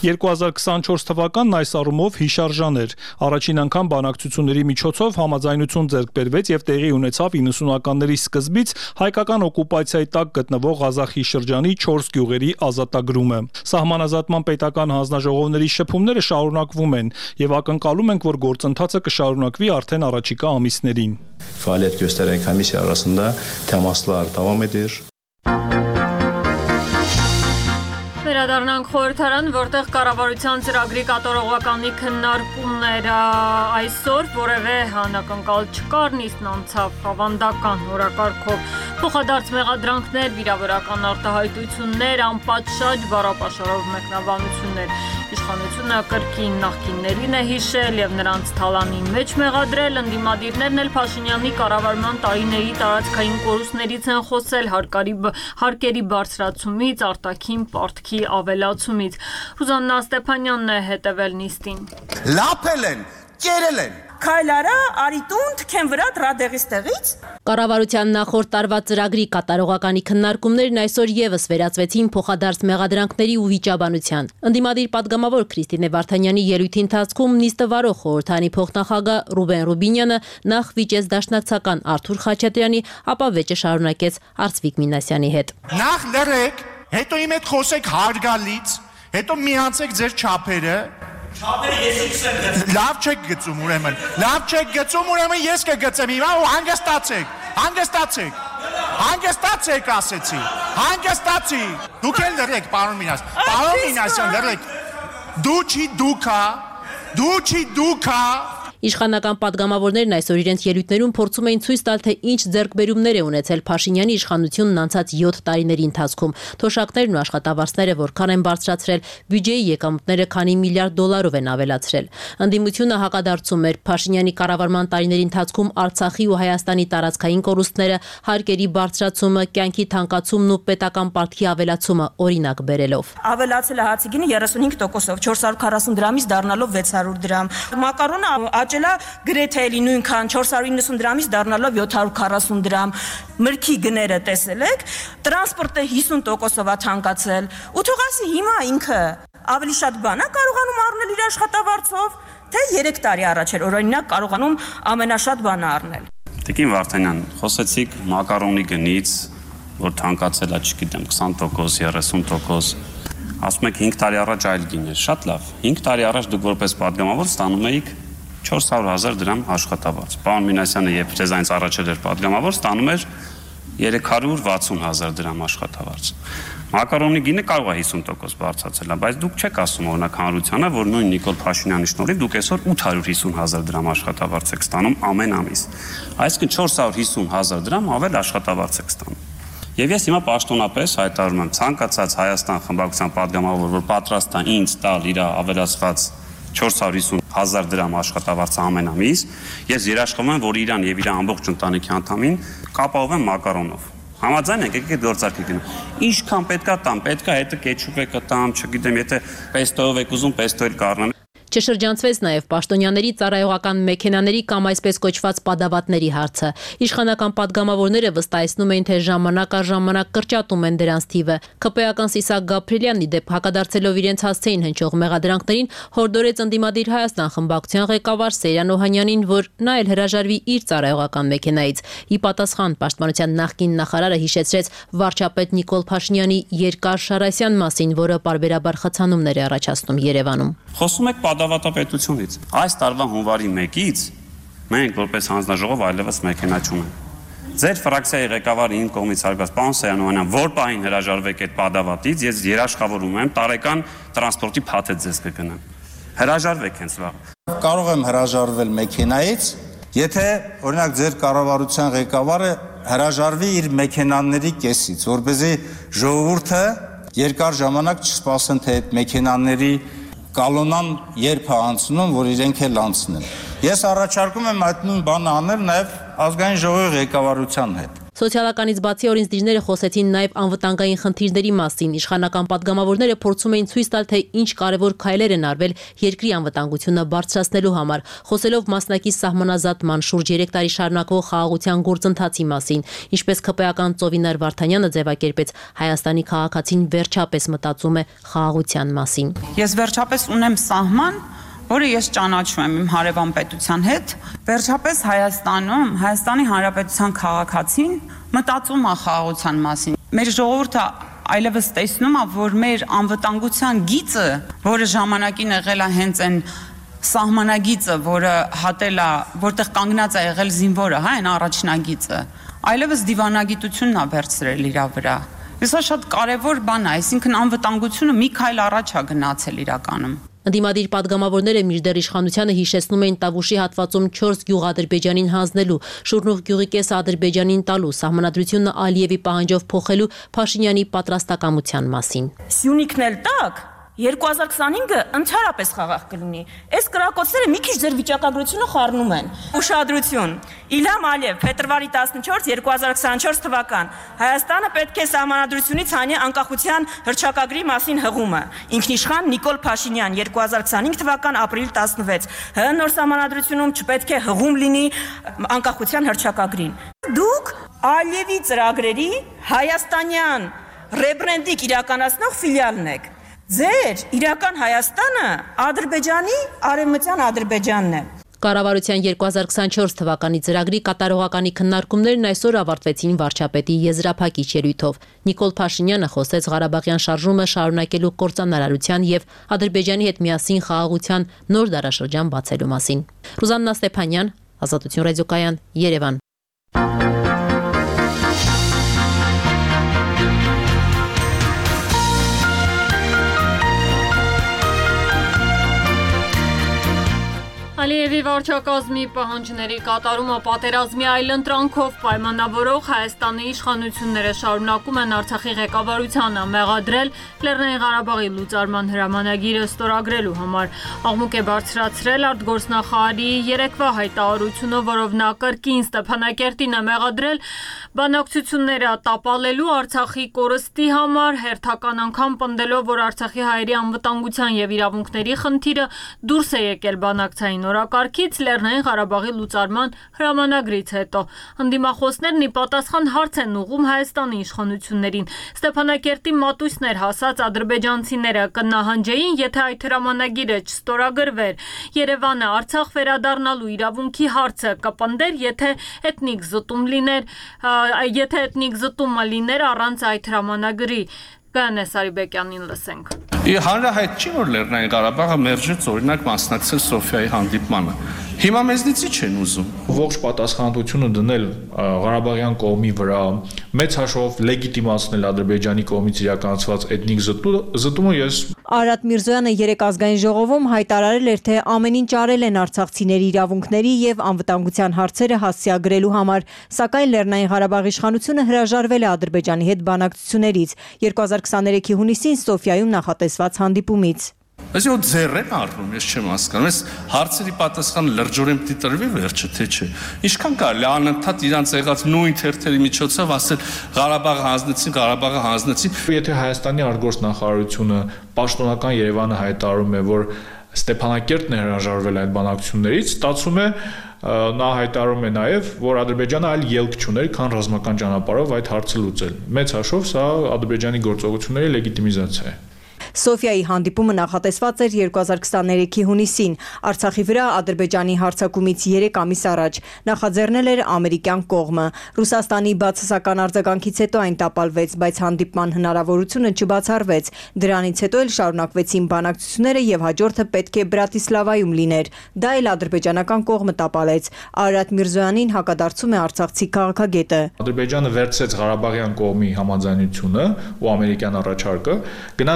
երկու հազար քսանչորս թվականն այս առումով հիշարժան էր։ Առաջին անգամ բանակցությունների միջոցով համաձայնություն ձեռք բերվեց եւ տեղի ունեցավ իննսունականների սկզբից հայկական օկուպացիայի տակ գտնվող Ղազախի շրջանի չորս գյուղերի ազատագրումը։ Սահմանազատման պետական հանձնաժողովների շփումները շարունակվում են եւ ակնկալում ենք, որ գործընթացը կշարունակվի արդեն առաջիկա ամիսներին։ Faaliyet gösteren komisya arasında temaslar devam ediyor. Վերադառնանք խորհրդարան, որտեղ կառավարության ծրագրի կատարողականի քննարկումները այսօր որևէ հանակնկալ չկար, նիստն անցավ ավանդական օրակարգով։ Փոխադարձ մեղադրանքներ, վիրավորական արտահայտություններ, անպատշաճ բառապաշարով մեկնաբանություններ։ Իշխանությունը կրկին նախկիններին է հիշել եւ նրանց թալանի մեջ մեղադրել, ընդդիմադիրներն էլ Փաշինյանի կառավարման տարիների տարածքային կորուստներից են խոսել, հարկերի հարկերի բարձրացումից, արտաքին պարտքի ավելացումից։ Ռուզաննա Ստեփանյանն է հետևել նիստին։ Լափել են, կերել են։ Քայլարա, արիտուն, թքեն վրա դրադեղից տեղից։ Կառավարության նախորդ տարվա ծրագրի կատարողականի քննարկումներն այսօր եւս վերածվեցին փոխադարձ մեղադրանքների ու վիճաբանության։ Ընդդիմադիր падգամավոր Քրիստինե Վարդանյանի ելույթի ընթացքում նիստը վարող խորհրդանի փոխնախագահ Ռուբեն Ռուբինյանը նախ վիճեց դաշնակցական Արթուր Խաչատրյանի, ապա վեճը շարունակեց Արծվիկ Մինասյանի հետ։ Նախ լրեք, հետո իմ հետ խոսեք հարգալից, հետո միացեք ձեր չափերը։ Չափերը ես ինքս եմ գծում։ Լավ չեք գծում ուրեմն։ Լավ չեք գծում ուրեմն ես կգծեմ հիմա ու հանգստացեք։ Հանգստացեք։ Հանգստացեք ասեցի։ Հանգստացի։ Դուք էլ լրեք, պարոն Մինասյան։ Պարոն Մինասյան, լրեք։ Դու չի դուքա։ Դու չի դուքա։ Իշխանական падգամավորներն այսօր իրենց ելույթներում փորձում էին ցույց տալ, թե ինչ ձեռքբերումներ է ունեցել Փաշինյանի իշխանությունն անցած յոթ տարիների ընթացքում։ Թոշակներն ու աշխատավարձները որքան են բարձրացրել, բյուջեի եկամուտները քանի միլիարդ դոլարով են ավելացրել։ Ընդդիմությունը հակադարձում էր Փաշինյանի կառավարման տարիների ընթացքում Արցախի ու Հայաստանի տարածքային կորուստները, հարկերի բարձրացումը, կյանքի թանկացումն ու պետական պարտքի ավելացումը օրինակ բերելով։ Ավելացել է հացի գինը երեսունհինգ տոկոսով, չորս հարյուր քառասուն դրամից դառնալով վեց հարյուր դրամ։ Մակարոնը աճելա գրեթե էլի նույնքան չորս հարյուր իննսուն դրամից դառնալով յոթ հարյուր քառասուն դրամ։ Մրգի գները տեսել եք, տրանսպորտը հիսուն տոկոսով է թանկացել։ Ու թող ասի հիմա ինքը ավելի շատ բան է կարողանում առնել իր աշխատավարձով, թե երեք տարի առաջ էր օրինակ կարողանում ամենաշատ բանը առնել։ Տիկին Վարդանյան, խոսեցիք մակարոնի գնից, որ թանկացել է, չգիտեմ, քսան տոկոս, երեսուն տոկոս։ Ասում եք հինգ տարի առաջ այլ գին էր, շատ լավ։ հինգ տարի առաջ դուք որպես падգամավոր ստանում էիք չորս հարյուր հազար դրամ աշխատավարձ։ Պարոն Մինասյանը, երբ ձեզանից առաջել էր падգամավոր, ստանում էր երեք հարյուր վաթսուն հազար դրամ աշխատավարձ։ Մակարոնի գինը կարող է հիսուն տոկոս բարձրացել, բայց դուք չեք ասում օրինակ հանրությանը, որ նույն Նիկոլ Փաշինյանի շնորհիվ դուք այսօր ութ հարյուր հիսուն հազար դրամ աշխատավարձ եք ստանում ամեն ամիս։ Այսինքն չորս հարյուր հիսուն հազար դրամ ավել աշխատավարձ եք ստանում։ Եվ ես հիմա պաշտոնապես հայտարարում եմ ցանկացած Հայաստան խմբակցության падգամավոր, որ պատրաստ է ինձ տալ իր ավելացված չորս հարյուր հիսուն հազար դրամ աշխատավարձը ամեն ամիս, ես երաշխվում եմ, որ իրան եւ իր ամբողջ ընտանիքի անդամին կապահովեմ մակարոնով։ Համաձայն եք, եկեք գործարքի գնանք։ Ինչքան պետքա տամ, պետքա հետը կետչուպ է կտամ, չգիտեմ, եթե պեստոյով եք ուզում, պեստոյ էլ կառնեմ։ Չշրջանցվեց նաև պաշտոնյաների ծառայողական մեքենաների կամ այսպես կոչված պատավատների հարցը։ Իշխանական падգամավորները վստահեցնում էին, թե ժամանակ առ ժամանակ կրճատում են դրանց թիվը։ ՔՊ-ական Սիսակ Գաբրիելյանի դեպ հակադարձելով իրենց հասցեին հնչող մեղադրանքներին, հորդորեց ընդդիմադիր Հայաստան խմբակցության ղեկավար Սեյրան Օհանյանին, որ նա էլ հրաժարվի իր ծառայողական մեքենայից։ Ի պատասխան պաշտպանության նախկին նախարարը հիշեցրեց վարչապետ Նիկոլ Փաշինյանի երկար շարասյան մասին, որը պարբերաբար խցանումներ է առաջացնում Երևանում։ Խոսում եք պատավատապետությունից։ Այս տարվա հունվարի մեկից մենք որպես հանձնաժողով այլևս մեքենա չունենք։ Ձեր ֆրակցիայի ղեկավարը իմ կողմից հարգած պարոն Սեյրան Օհանյան, որ պահին հրաժարվեք այդ պատավատից, ես երաշխավորում եմ տարեկան տրանսպորտի փաթեթ ձեզ կգնեմ։ Հրաժարվեք հենց վաղ։ Կարող եմ հրաժարվել մեքենայից, եթե օրինակ ձեր կառավարության ղեկավարը հրաժարվի իր մեքենաների կեսից, որպեսզի ժողովուրդը երկար ժամանակ չսպասեն, թե այդ մեքենաների կալոնան երբ է անցնում, որ իրենք էլ անցնեն։ Ես առաջարկում եմ այդ նույն բանը անել նաև ազգային ժողովի ղեկավարության հետ։ Սոցիալականից բացի օրենսդիրները խոսեցին նաև անվտանգային խնդիրների մասին։ Իշխանական պատգամավորները փորձում էին ցույց տալ, թե ինչ կարևոր քայլեր են արվել երկրի անվտանգությունը բարձրացնելու համար, խոսելով մասնակից սահմանազատման շուրջ երեք տարի շարունակվող խաղաղության գործընթացի մասին, ինչպես ՔՊ-ական Ծովինար Վարդանյանը ձևակերպեց, Հայաստանի քաղաքացին վերջապես մտածում է խաղաղության մասին։ Ես վերջապես ունեմ սահման, որը ես ճանաչում եմ իմ հարևան պետության հետ, վերջապես Հայաստանում, Հայաստանի Հանրապետության քաղաքացին մտածում է խաղաղության մասին։ Մեր ժողովուրդը այլևս տեսնում է, որ մեր անվտանգության գիծը, որը ժամանակին եղել է հենց այն սահմանագիծը, որը հատել է, որտեղ կանգնած է եղել զինվորը, հա, այն առաջնագիծը, այլևս դիվանագիտությունն է վերցրել իր վրա։ Սա շատ կարևոր բան է, այսինքն անվտանգությունը մի քայլ առաջ է գնացել իրականում։ Ընդդիմադիր պատգամավորները մինչդեռ իշխանությանը հիշեցնում էին Տավուշի հատվածում չորս գյուղ Ադրբեջանին հանձնելու, Շուրնուղ գյուղի կեսը Ադրբեջանին տալու, սահմանադրությունը Ալիևի պահանջով փոխելու Փաշինյանի պատրաստակամության մասին։ Սյունիքն էլ տակ երկու հազար քսանհինգը ընդհանրապես խաղաղ կլինի։ Այս կրակոցները մի քիչ ձեր վիճակագրությունը խառնում են։ Ուշադրություն։ Իլհամ Ալիև, փետրվարի տասնչորս երկու հազար քսանչորս թվական։ Հայաստանը պետք է սահմանադրությունից հանի անկախության հռչակագրի մասին հղումը։ Ինքնիշխան Նիկոլ Փաշինյան երկու հազար քսանհինգ թվական ապրիլ տասնվեց։ ՀՀ նոր սահմանադրությունում չպետք է հղում լինի անկախության հռչակագրին։ Դուք Ալիևի ծրագրերի հայաստանյան ռեբրենդինգ իրականացնող ֆիլիալն եք։ Ձեր իրական Հայաստանը Ադրբեջանի արևմտյան Ադրբեջանն է։ Կառավարության երկու հազար քսանչորս թվականի ծրագրի կատարողականի քննարկումներն այսօր ավարտվեցին վարչապետի եզրափակիչ ելույթով։ Նիկոլ Փաշինյանը խոսեց Ղարաբաղյան շարժումը շարունակելու կործանարարության եւ Ադրբեջանի հետ միասին խաղաղության նոր դարաշրջան բացելու մասին։ Ռուզաննա Ստեփանյան, Ազատություն ռադիոկայան, Երևան։ Ալիևի վարչակազմի պահանջների կատարումը պատերազմի այլընտրանքով պայմանավորող Հայաստանի իշխանությունները շարունակում են Արցախի ղեկավարությանը մեղադրել Լեռնային Ղարաբաղի լուծարման հրամանագիրը ստորագրելու համար։ Աղմուկ է բարձրացրել արտգործնախարարի երեկվա հայտարարությունը, որով նա կրկին Ստեփանակերտին է մեղադրել բանակցությունները տապալելու Արցախի կորստի համար, հերթական անգամ պնդելով, որ Արցախի հայերի անվտանգության եւ իրավունքների խնդիրը դուրս է եկել բանակցային օրակարգից Լեռնային Ղարաբաղի լուծարման հրամանագրից հետո։ Ընդդիմախոսներն ի պատասխան հարց են ուղղում Հայաստանի իշխանություններին։ Ստեփանակերտի մատույցներ հասած ադրբեջանցիները կնահանջեին, եթե այդ հրամանագիրը չստորագրվեր։ Երևանը Արցախ վերադառնալու իրավունքի հարցը կպնդեր, եթե էթնիկ զտում լիներ, եթե էթնիկ զտումը լիներ առանց այդ հրամանագրի։ Գանե Սարիբեկյանին լսենք։ Հանրահայտ չի, որ Լեռնային Ղարաբաղը մերժեց օրինակ մասնակցել Սոֆիայի հանդիպմանը։ Հիմա մեզնից ի՞նչ են ուզում։ Ողջ պատասխանատվությունը դնել Ղարաբաղյան կողմի վրա, մեծ հաշվով լեգիտիմացնել Ադրբեջանի կողմից իրականացված էթնիկ զտումը ես Արարատ Միրզոյանը երեք ազգային ժողովում հայտարարել էր, թե ամեն ինչ արել են արցախցիների իրավունքների եւ անվտանգության հարցերը հասցեագրելու համար, սակայն Լեռնային Ղարաբաղի իշխանությունը հրաժարվել է Ադրբեջանի հետ բանակցություններից երկու հազար քսաներեքի հունիսին Սոֆիայում նախատեսված հանդիպումից։ Այսինքն ու ձեռ են առնում, ես չեմ հասկանում, այս հարցերի պատասխանը լրջորեն պիտի տրվի վերջը, թե չէ։ Ինչքան կարելի է անընդհատ իրանց եղած նույն թերթերի միջոցով ասել Ղարաբաղը հանձնեցին, Ղարաբաղը հանձնեցին։ Եթե Հայաստանի արտգործնախարարությունը պաշտոնական Երևանը հայտարարում է, որ Ստեփանակերտն է հրաժարվել այդ բանակցություններից, ստացվում է նա հայտարարում է նաև, որ Ադրբեջանը այլ ելք չուներ, քան ռազմական ճանապարհով այդ հարցը լուծել։ Մեծ հաշվով սա Ադրբեջանի գործողությունների լեգիտիմիզացիա է։ Սոֆիայի հանդիպումը նախատեսված էր երկու հազար քսաներեքի հունիսին, Արցախի վրա Ադրբեջանի հարձակումից երեք ամիս առաջ, նախաձեռնել էր ամերիկյան կողմը։ Ռուսաստանի բացասական արձագանքից հետո այն տապալվեց, բայց հանդիպման հնարավորությունը չբացառվեց։ Դրանից հետո էլ շարունակվեցին բանակցությունները եւ հաջորդը պետք է Բրատիսլավայում լիներ։ Դա էլ ադրբեջանական կողմը տապալեց։ Արարատ Միրզոյանին հակադարձում է արցախցի քաղաքագետը։ Ադրբեջանը վերցրեց Ղարաբաղյան կողմի համաձայնությունը ու ամերիկյան առաջարկը, գնաց ռուսական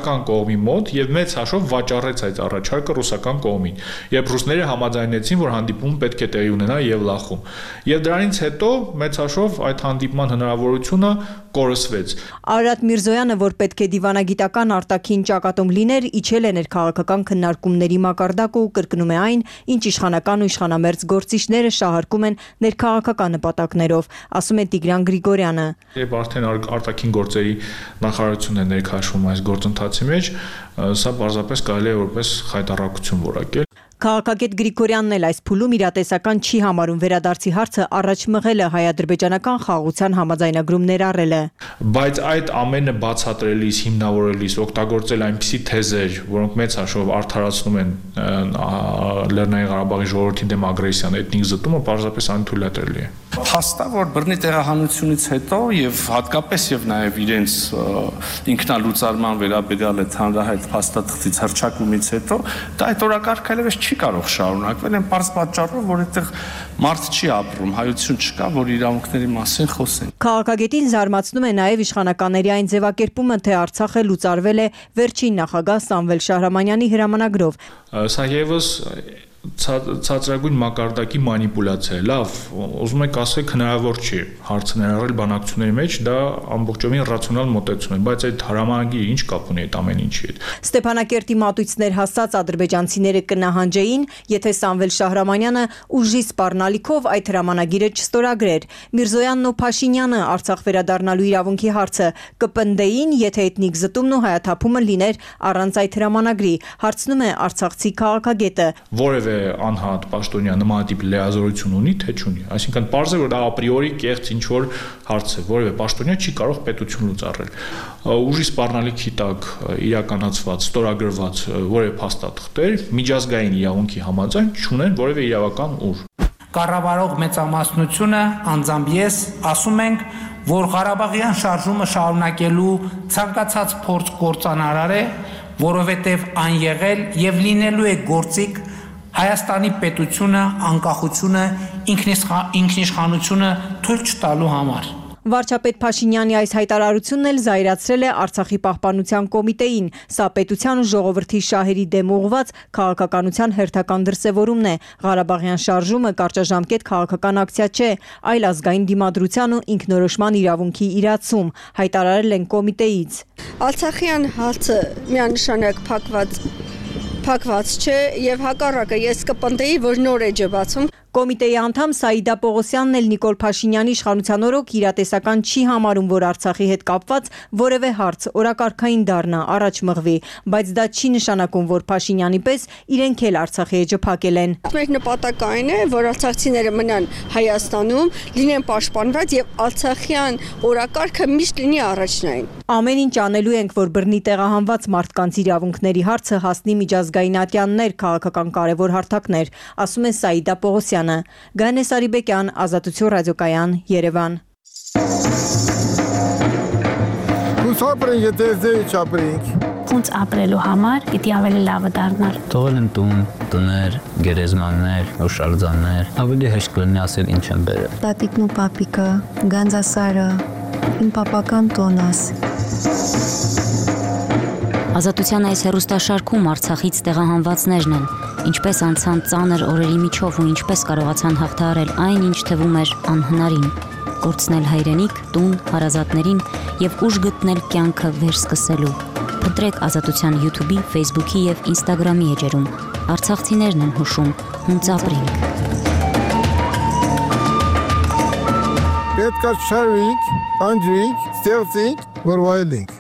ռուսական կողմի մոտ եւ մեծ հաշվով վաճառեց այդ առաջարկը ռուսական կողմին։ Երբ ռուսները համաձայնեցին, որ հանդիպումը պետք է տեղի ունենա Եվլախում։ Եվ դրանից հետո մեծ հաշվով այդ հանդիպման հնարավորությունը կորսվեց։ Արարատ Միրզոյանը, որ պետք է դիվանագիտական արտաքին ճակատում լիներ, իջել է ներքաղաքական քննարկումների մակարդակը ու կրկնում է այն, ինչ իշխանական ու իշխանամերձ գործիչները շահարկում են ներքաղաքական նպատակներով, ասում է Տիգրան Գրիգորյանը։ Երբ արդեն արտաքին գործերի նախարարությունն է ներքաշվում այս գործընթացի մեջ, սա պարզապես կարելի է որպես խայտառակություն որակել։ Քաղաքագետ Գրիգորյանն էլ այս փուլում իրատեսական չի համարում վերադարձի հարցը առաջ մղելը հայ-ադրբեջանական խաղաղության համաձայնագրում ներառելը։ Բայց այդ ամենը բացատրելիս, հիմնավորելիս օգտագործել այնպիսի թեզեր, որոնք մեծ հաշվով արդարացնում են Լեռնային Ղարաբաղի ժողովրդի դեմ ագրեսիան, էթնիկ զտումը, պարզապես անթույլատրելի է։ Փաստա, որ բռնի տեղահանությունից հետո եւ հատկապես եւ նաեւ իրենց ինքնալուծարման վերաբերյալ այդ հանրահայտ փաստաթղթից հրճակումից հետո դա այդ օրակարգը այլևս չի կարող շարունակվել այն պարզ պատճառով, որ այդտեղ մարդ չի ապրում, հայություն չկա, որ իրավունքների մասին խոսեն։ Քաղաքագետին զարմացնում է նաեւ իշխանականների այն ձևակերպումը, թե Արցախը լուծարվել է վերջին նախագահ Սամվել Շահրամանյանի հրամանագրով։ Սա եւս ցածրագույն մակարդակի մանիպուլյացիա է, լավ, ուզում եք ասեք հնարավոր չի հարցը ներառել բանակցությունների մեջ, դա ամբողջովին ռացիոնալ մոտեցում է, բայց այդ հրամանագիրը ինչ կապ ունի այդ ամեն ինչի հետ։ Ստեփանակերտի մատույցներ հասած ադրբեջանցիները կնահանջեին, եթե Սամվել Շահրամանյանը ուժի սպառնալիքով այդ հրամանագիրը չստորագրեր։ Միրզոյանն ու Փաշինյանը Արցախ վերադառնալու իրավունքի հարցը կպնդեին, եթե էթնիկ զտումն ու հայաթափումը լիներ առանց այդ հրամանագրի, հարցնում է արցախցի քաղաքագետը։ Որևէ անհատ պաշտոնյա նմանատիպ լիազորություն ունի, թե չունի։ Այսինքն պարզ է, որ դա ապրիորի կեղծ ինչ որ հարց է, որևէ պաշտոնյա չի կարող պետություն լուծարել։ Ուժի սպառնալիքի տակ իրականացված, ստորագրված որևէ փաստաթղթեր միջազգային իրավունքի համաձայն չունեն որևէ իրավական ուժ։ Կառավարող մեծամասնությունը, անձամբ ես, ասում ենք, որ Ղարաբաղյան շարժումը շարունակելու ցանկացած փորձ կործանարար է, որովհետև այն եղել եւ լինելու է գործիք Հայաստանի պետությունը, անկախությունը, ինքնիշխանությունը թույլ չտալու համար։ Վարչապետ Փաշինյանի այս հայտարարությունն էլ զայրացրել է Արցախի պահպանության կոմիտեին։ Սա պետության ու ժողովրդի շահերի դեմ ուղղված քաղաքականության հերթական դրսևորումն է։ Ղարաբաղյան շարժումը կարճաժամկետ քաղաքական ակցիա չէ, այլ ազգային դիմադրության ու ինքնորոշման իրավունքի իրացում, հայտարարել են կոմիտեից։ Արցախյան հարցը միանշանակ փակված փակված չէ եւ հակառակը ես կպնդեի, որ նոր է ջբացում։ Կոմիտեի անդամ Սաիդա Պողոսյանն էլ Նիկոլ Փաշինյանի իշխանության օրոք իրատեսական չի համարում, որ Արցախի հետ կապված որևէ հարց օրակարգային դառնա, առաջ մղվի, բայց դա չի նշանակում, որ Փաշինյանի պես իրենք էլ Արցախի էջը փակել են։ Մեր նպատակը այն է, որ արցախցիները մնան Հայաստանում, լինեն պաշտպանված եւ արցախյան օրակարգը միշտ լինի առաջնային։ Ամեն ինչ անելու ենք, որ բռնի տեղահանված մարդկանց իրավունքների հարցը հասնի միջազգային ատյաններ, քաղաքական կարևոր հարթակներ, ասում է Սաիդա Պողոսյանը։ Գանե Սարիբեկյան, Ազատություն ռադիոկայան, Երևան։ Ոնց ապրենք, եթե ձեր չապրենք։ Ոնց ապրելու համար պիտի ավելի լավը դառնար։ Թողել են տուն, տներ, գերեզմաններ, հուշարձաններ, ավելի հեշտ կլինի ասել ինչ են բերել։ Տատիկն ու պապիկը, Գանձասարը, իմ պապական տոնս։ Ազատության այս հեռուստաշարքում Արցախից տեղահանվածներն են, ինչպես անցան ծանր օրերի միջով ու ինչպես կարողացան հաղթահարել այն, ինչ թվում էր անհնարին, կորցնել հայրենիք, տուն, հարազատներին եւ ուժ գտնել կյանքը վերսկսելու։ Փնտրեք Ազատության YouTube-ի, Facebook-ի եւ Instagram-ի էջերում։ Արցախցիներն են հուշում, հունց ապրենք։ Պետք է շարվենք, անջրենք, ստեղծենք, որ վայելենք։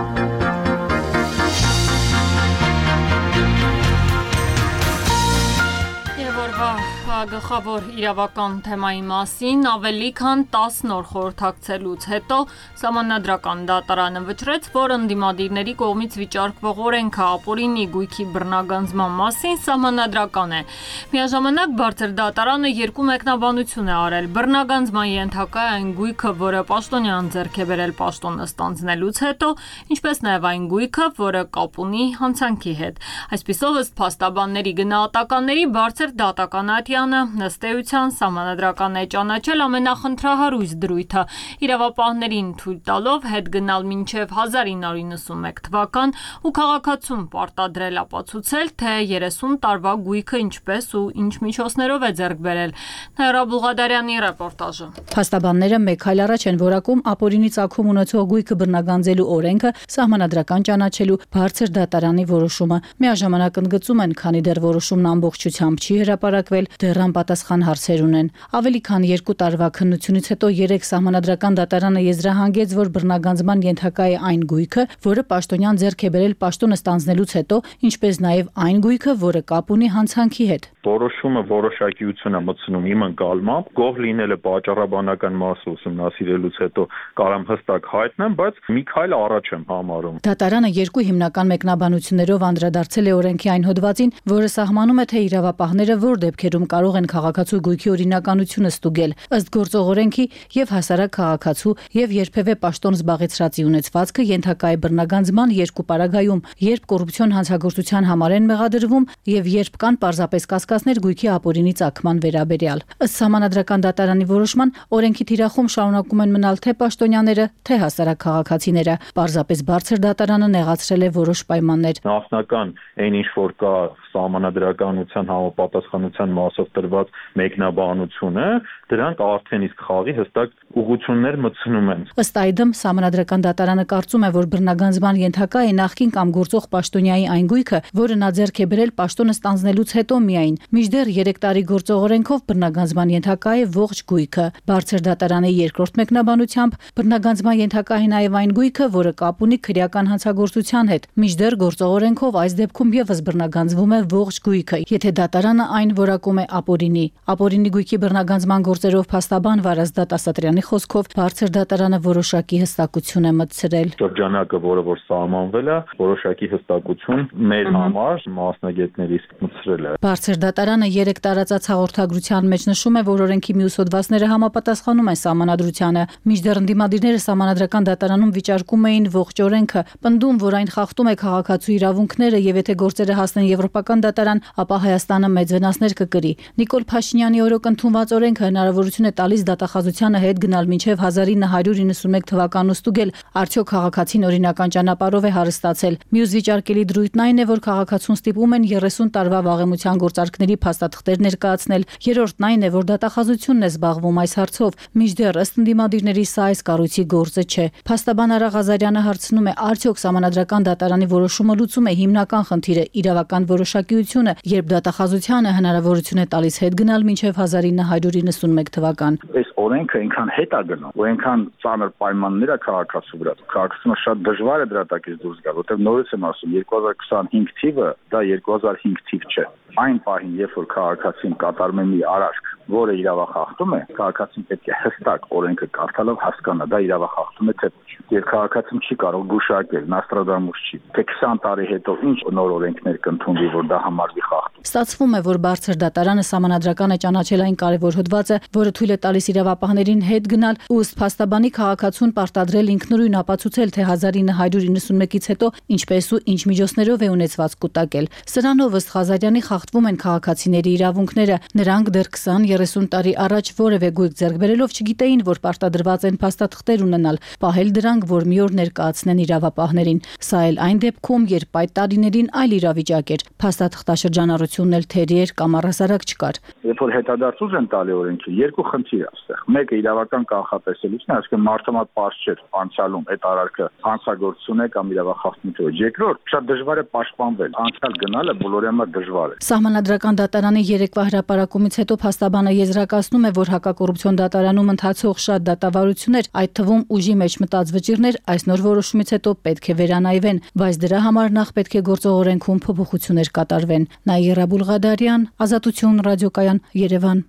Գլխավոր իրավական թեմայի մասին ավելի քան տասն օր խորհրդակցելուց հետո Սահմանադրական դատարանը վճռեց, որ ընդդիմադիրների կողմից վիճարկվող օրենքը ապօրինի գույքի բռնագանձման մասին սահմանադրական է։ Միաժամանակ բարձր դատարանը երկու մեկնաբանություն է արել։ Բռնագանձման ենթակա է այն գույքը, որը պաշտոնյան ձեռք է բերել պաշտոնը ստանձնելուց հետո, ինչպես նաև այն գույքը, որը կապ ունի հանցանքի հետ։ Այսպիսով ըստ փաստաբանների գնահատականների բարձր դատական ատյան Բաղդասարյանը ըստ էության սահմանադրական է ճանաչել ամենախնդրահարույց դրույթը՝ իրավապահներին թույլ տալով հետ գնալ մինչև հազար ինը հարյուր նվսանմեկ թվական ու քաղաքացուն պարտադրել ապացուցել, թե երեսուն տարվա գույքը ինչպես ու ինչ միջոցներով է ձեռք բերել։ Նաիրա Բուլղադարյանի ռեպորտաժը։ Փաստաբանները մեկ քայլ առաջ են որակում ապօրինի ծագում ունեցող գույքը բռնագանձելու օրենքը սահմանադրական ճանաչելու բարձր դատարանի որոշումը։ Միաժամանակ ընդգծում են, քանի դեռ որոշումն ամբողջությամբ չի հրապարակվել, դեռ անպատասխան հարցեր ունեն։ Ավելի քան երկու տարվա քննությունից հետո երեք սահմանադրական դատարանը եզրահանգեց, որ բռնագանձման ենթակա է այն գույքը, որը պաշտոնյան ձեռք է բերել պաշտոնը ստանձնելուց հետո, ինչպես նաև այն գույքը, որը կապ ունի հանցանքի հետ։ Որոշումը որոշակիություն է մտցնում իմ ընկալմամբ, գող լինելը պատճառաբանական մասը ուսումնասիրելուց հետո կարամ հստակ հայտնեմ, բայց մի քայլ առաջ եմ համարում։ Դատարանը երկու հիմնական մեկնաբանություններով անդրադարձել է օրենքի այն հոդվածին, որը սահմանում է, թե իրավապահները որ դեպքերում կարող են քաղաքացու գույքի օրինականությունը ստուգել, ըստ գործող օրենքի եւ հասարակ քաղաքացու եւ երբևէ պաշտոն զբաղեցրածի ունեցվածքը ենթակա է բռնագանձման երկու պարագայում, երբ կոռուպցիոն հանցագործության համար են մեղադրվում եւ երբ կան պարզապես կասկածներ գույքի ապօրինի ծագման վերաբերյալ։ Ըստ սահմանադրական դատարանի որոշման, օրենքի թիրախում շարունակում են մնալ թե պաշտոնյաները, թե հասարակ քաղաքացիները։ Պարզապես բարձր դատարանը նեղացրել է որոշ պայմաններ։ Նախնական այն ինչ որ կա սահմանադրականության համապատասխանության մասով տրված մեկնաբանությունը, դրանք արդեն իսկ խաղի հստակ ուղղություններ մտցնում են։ Ըստ այդմ սահմանադրական դատարանը կարծում է, որ բռնագանձման ենթակա է նախկին կամ գործող պաշտոնյայի այն գույքը, որը նա ձեռք է բերել պաշտոնը ստանձնելուց հետո միայն։ Մինչդեռ երեք տարի գործող օրենքով բռնագանձման ենթակա է ողջ գույքը։ Բարձր դատարանի երկրորդ մեկնաբանությամբ բռնագանձման ենթակա է նաև այն գույքը, որը կապ ունի քրեական հանցագործության հետ։ Մինչդեռ գործող օրենքով այս դեպքում եւս բռնագանձվում է ողջ գույքը, եթե դատարանը այն որակում է ապօրինի։ Ապօրինի գույքի բռնագանձման գործերով փաստաբան Վարազ Դատասատրյանի խոսքով բարձր դատարանը որոշակի հստակություն է մտցրել։ Շրջանակը, որը որ սահմանվել է, որոշակի հստակություն մեր համար մասնագետներից մտցրել է։ Բարձր դատարանը երեք տարածած հաղորդագրության մեջ նշում է, որ օրենքի մյուս հոդվածները համապատասխանում են սահմանադրությանը։ Մինչդեռ ընդդիմադիրները սահմանադրական դատարանում վիճարկում էին ողջ օրենքը, պնդում, որ այն խախտում է քաղաքացու իրավունքները եւ եթե գործերը հասնեն եվրոպական դատարան, ապա Հայաստանը մեծ վնասներ կկրի։ Նիկոլ Փաշինյանի օրոք ընդունված օրենքը հնարավորություն է տալիս դատախազությանը հետ գնալ մինչև հազար ինը հարյուր իննսունմեկ թվականն ու ստուգել, արդյոք քաղաքացին օրինական ճանապարհով է հարստացել։ Մյուս վիճարկելի դրույթն այն է, որ քաղաքացուն ստիպում են երեսուն տարվա վաղեմության գործարքների փաստաթղթեր ներկայացնել։ Երրորդն այն է, որ դատախազությունն է զբաղվում այս հարցով։ Մինչդեռ ըստ ընդդիմադիրների սա այս կառույցի գործը չէ։ Փաստաբան Արա Ղազարյանը հարցնում է, արդյոք սահմանադրական դատարանի որոշումը լուծում է հիմնական խնդիրը՝ իրավական որոշակիությունը, երբ դատախազությանը հնարավորություն է տալիս հետ գնալ մինչև հազար ինը հարյուր իննսունմեկ թվական։ Այս օրենքը այնքան հետ է գնում, որ այնքան ծանր պայմաններ է քաղաքացու վրա։ Քաղաքացուն շատ դժվար է դրա տակից դուրս գալ, որտեղ նորից եմ ասում, երկու հազար քսանհինգ թիվը դա երկու հազար հինգ թիվ չէ։ Այն պահին, երբ որ քաղաքացին կատարում է մի արարք, որը իրավախախտում է, քաղաքացին պետք է հստակ օրենքը կարդալով հասկանա, դա իրավախախտում է թե ոչ։ Եվ քաղաքացին չի կարող գուշակել, Նաստրադամուս չի, թե քսան տարի հետո ինչ նոր օրենքներ կընդունվի, որ դա համարվի խախտում։ Ստացվում է, որ բարձր դատարանը սահմանադրական է ճանաչել այն կարևոր հոդվածը, որը թույլ է տալիս իրավապահներին հետ գնալ ու ըստ փաստաբանի քաղաքացուն պարտադրել ինքնուրույն ապացուցել, թե հազար ինը հարյուր իննսունմեկից հետո ինչպես ու ինչ միջոցներով է ունեցված կուտակել։ Սրանով ըստ Ղազարյանի խախտվում են քաղաքացիների իրավունքները։ Նրանք դեռ քսան երեսուն տարի առաջ որևէ գույք ձեռք բերելով չգիտեին, որ պարտադրված են փաստաթղթեր ունենալ, պահել դրանք, որ մի օր ներկայացնեն իրավապահներին։ Սա էլ այն դեպքում, երբ այդ տարիներին այլ իրավիճակ էր, փաստաթղթաշրջանառությունն էլ թերի էր կամ առհասարակ չկար։ Երբ որ հետադարձուց են տալի օրենքի, երկու խնդիր է այստեղ։ Մեկը իրավական կանխատեսելիչն է, այսինքն մարդամատ պարզ չէ անցյալում այդ արարքը հանցագործություն է կամ իրավախախտություն է։ Երկրորդ, շատ դժվար է պաշտպանվել։ Անցյալ գնալը բոլորի համար դժվար է։ Սահմանադրական դատարանի երեկվա հրապարակումից հետո փաստաբանը եզրակացնում է, որ հակակոռուպցիոն դատարանում ընթացող շատ դատավարություններ, այդ թվում ուժի մեջ մտած վճիռներ, այս նոր որոշումից հետո պետք է վերանայվեն, բայց դրա համար նախ պետք է գործող օրենքում փոփոխություններ կատարվեն։ Նաիրա Բուլղադարյան, Ազատություն ռադիոկայան, Երևան։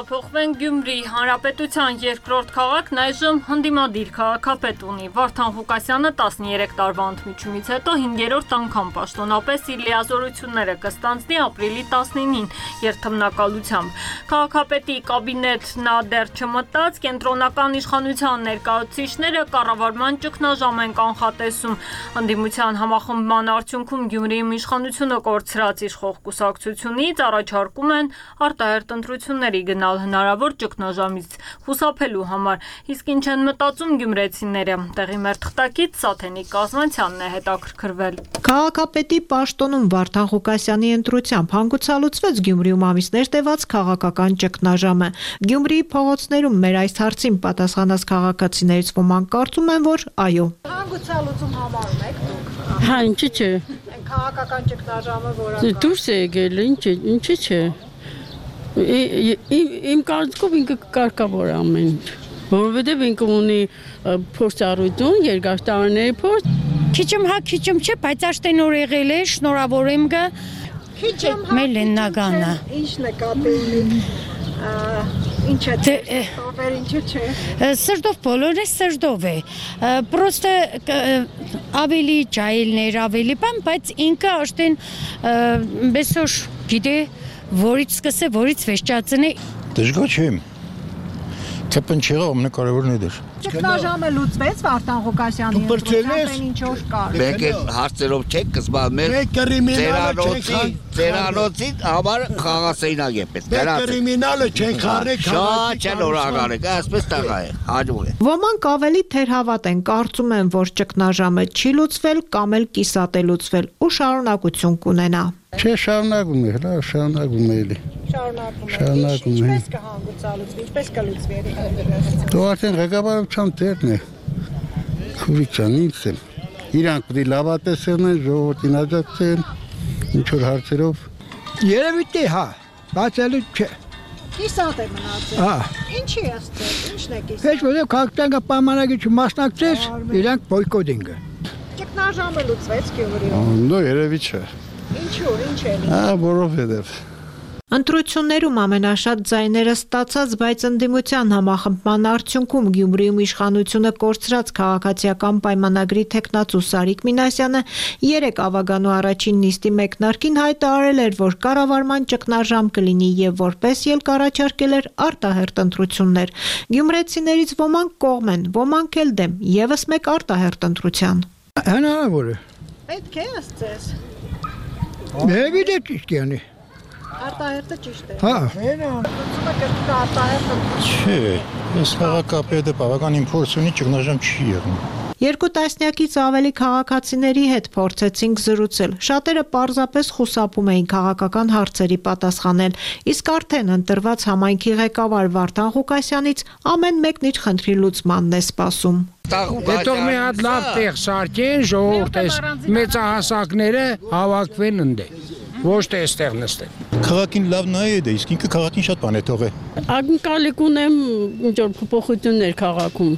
տեղափոխվեն Գյումրի Հանրապետության երկրորդ քաղաքն այժմ հնդիմադիր քաղաքապետ ունի։ Վարդան Ղուկասյանը տասներեք տարվա ընդմիջումից հետո հինգերորդ անգամ պաշտոնապես իր լիազորությունները կստանձնի ապրիլի տասնինին երթմնակալությամբ։ Քաղաքապետի կաբինետ նա դեռ չմտած, կենտրոնական իշխանության ներկայացուցիչները կառավարման ճգնաժամ են կանխատեսում։ Ընդդիմության համախմբման արդյունքում Գյումրիում իշխանությունը կորցրած իշխող կուսակցությունից առաջարկում են արտահերտ ընտրությունների գնալ հնարավոր ճգնաժամից խուսափելու համար, իսկ ինչ են մտածում գյումրեցիները, տեղի մեր թղթակից Սաթենիկ Կազմանցյանն է հետաքրքրվել։ Քաղաքապետի պաշտոնում Վարդան Ղուկասյանի ընտրությամբ հանգուցալուծվեց Գյումրիում ամիսներ տևած քաղաքական ճգնաժամը։ Գյումրիի փողոցներում մեր այս հարցին պատասխանած քաղաքացիներից ոմանք կարծում են, որ այո։ Հանգուցալուծում համարում եք դուք։ Հա, ինչի՞ չէ։ Քաղաքական ճգնաժամը որը դուրս է եկել, ինչի, ինչի՞ չէ։ Իմ կարծիքով ինքը կարգավոր ամեն ինչ, որովհետև ինքը ունի փորձառություն, երկար տարիների փորձ։ Քիչում հա քիչում չէ, բայց աշտենոր եղել է, շնորհավոր եմ գա։ Քիչում հա Մելեննագանը։ Ինչ նկատի ունի։ Ինչ է տովեր, ինչ չէ։ Սրդով բոլորը սրդով է։ Պրոստը ավելի ջայլներ, ավելի բան, բայց ինքը աշտեն բեսոշ գիտե որից սկսե, որից վեշճացնե։ Դժգոհ չեմ։ Կապնչեղը ամենակարևորն է դեր։ Ճգնաժամը լուծվեց Վարդան Ղուկասյանի ընտրությամբ ինչ որ կար։ Մեկ էլ հարցերով չեք կզբաղվել։ Ծերանոցի, ծերանոցի համար խաղասենյակ է պետք։ Կրիմինալը չեն խառնել։ Շատ չնորհակալ եք, այսպես տղա է, հաջող է։ Ոմանք ավելի թերհավատ են, կարծում են, որ ճգնաժամը չի լուծվել կամ էլ կիսատ է լուծվել ու շարունակություն կունենա։ Չէ, շարունակում է, հա, շարունակում է էլի։ Շարունակում է։ Ինչպես կհանգուցալուծվի, ինչպես կլուծվի։ Դու արդեն ղեկավարության տերն է։ Քուրիկ ջան, ինձ եմ։ Իրանք պետք է լավատեսեն են, ժողովրդին աջակցեն, ինչ որ հարցերով։ Երևի թե հա, բայց էլի չէ։ Կիսատ է մնացել։ Հա։ Ինչի է ստեղ, ինչն է կիսատ։ Ոչ որ քաղաքական պայմանագիր չմասնակցես, իրանք բոյկոտ են գա։ Ճգնաժամը լուծվեց Գյումրիում։ Նո, երևի չէ։ Ինչու, ինչ է։ Հա, որովհետև Ընտրություններում ամենաշատ ձայները ստացած, բայց ընդդիմության համախմբման արդյունքում Գյումրիում իշխանությունը կորցրած քաղաքացիական պայմանագրի թեկնածու Սարիկ Մինասյանը երեք ավագանու առաջին նիստի մեկնարկին հայտարարել էր, որ կառավարման ճգնաժամ կլինի եւ որպես ելք առաջարկել էր արտահերտ ընտրություններ։ Գյումրեցիներից ոմանք կողմ են, ոմանք էլ դեմ, եւս մեկ արտահերտ ընտրության։ Հնարավոր է։ Պետք է ասես։ Երևի դե ճիշտ է։ Արտահերտը ճիշտ է։ Հա։ Լուծումը կրկին արտահերտ։ Չէ, այս քաղաքապետը բավականին փորձ ունի, ճգնաժամ չի եղնում։ Երկու տասնյակից ավելի քաղաքացիների հետ փորձեցինք զրուցել։ Շատերը պարզապես խուսափում էին քաղաքական հարցերի պատասխանել, իսկ արդեն ընտրված համայնքի ղեկավար Վարդան Ղուկասյանից ամեն մեկն իր խնդրի լուծմանն է սպասում։ Դե մի հատ լավ տեղ սարքեն, ժողովուրդս մեծահասակները հավաքվեն ընդե։ Ոչ թե այստեղ նստեն։ Քաղաքին լավ նայ է, իսկ ինքը քաղաքին շատ բան է թողել։ Ակնկալիք ունեմ ինչ որ փոփոխություններ քաղաքում,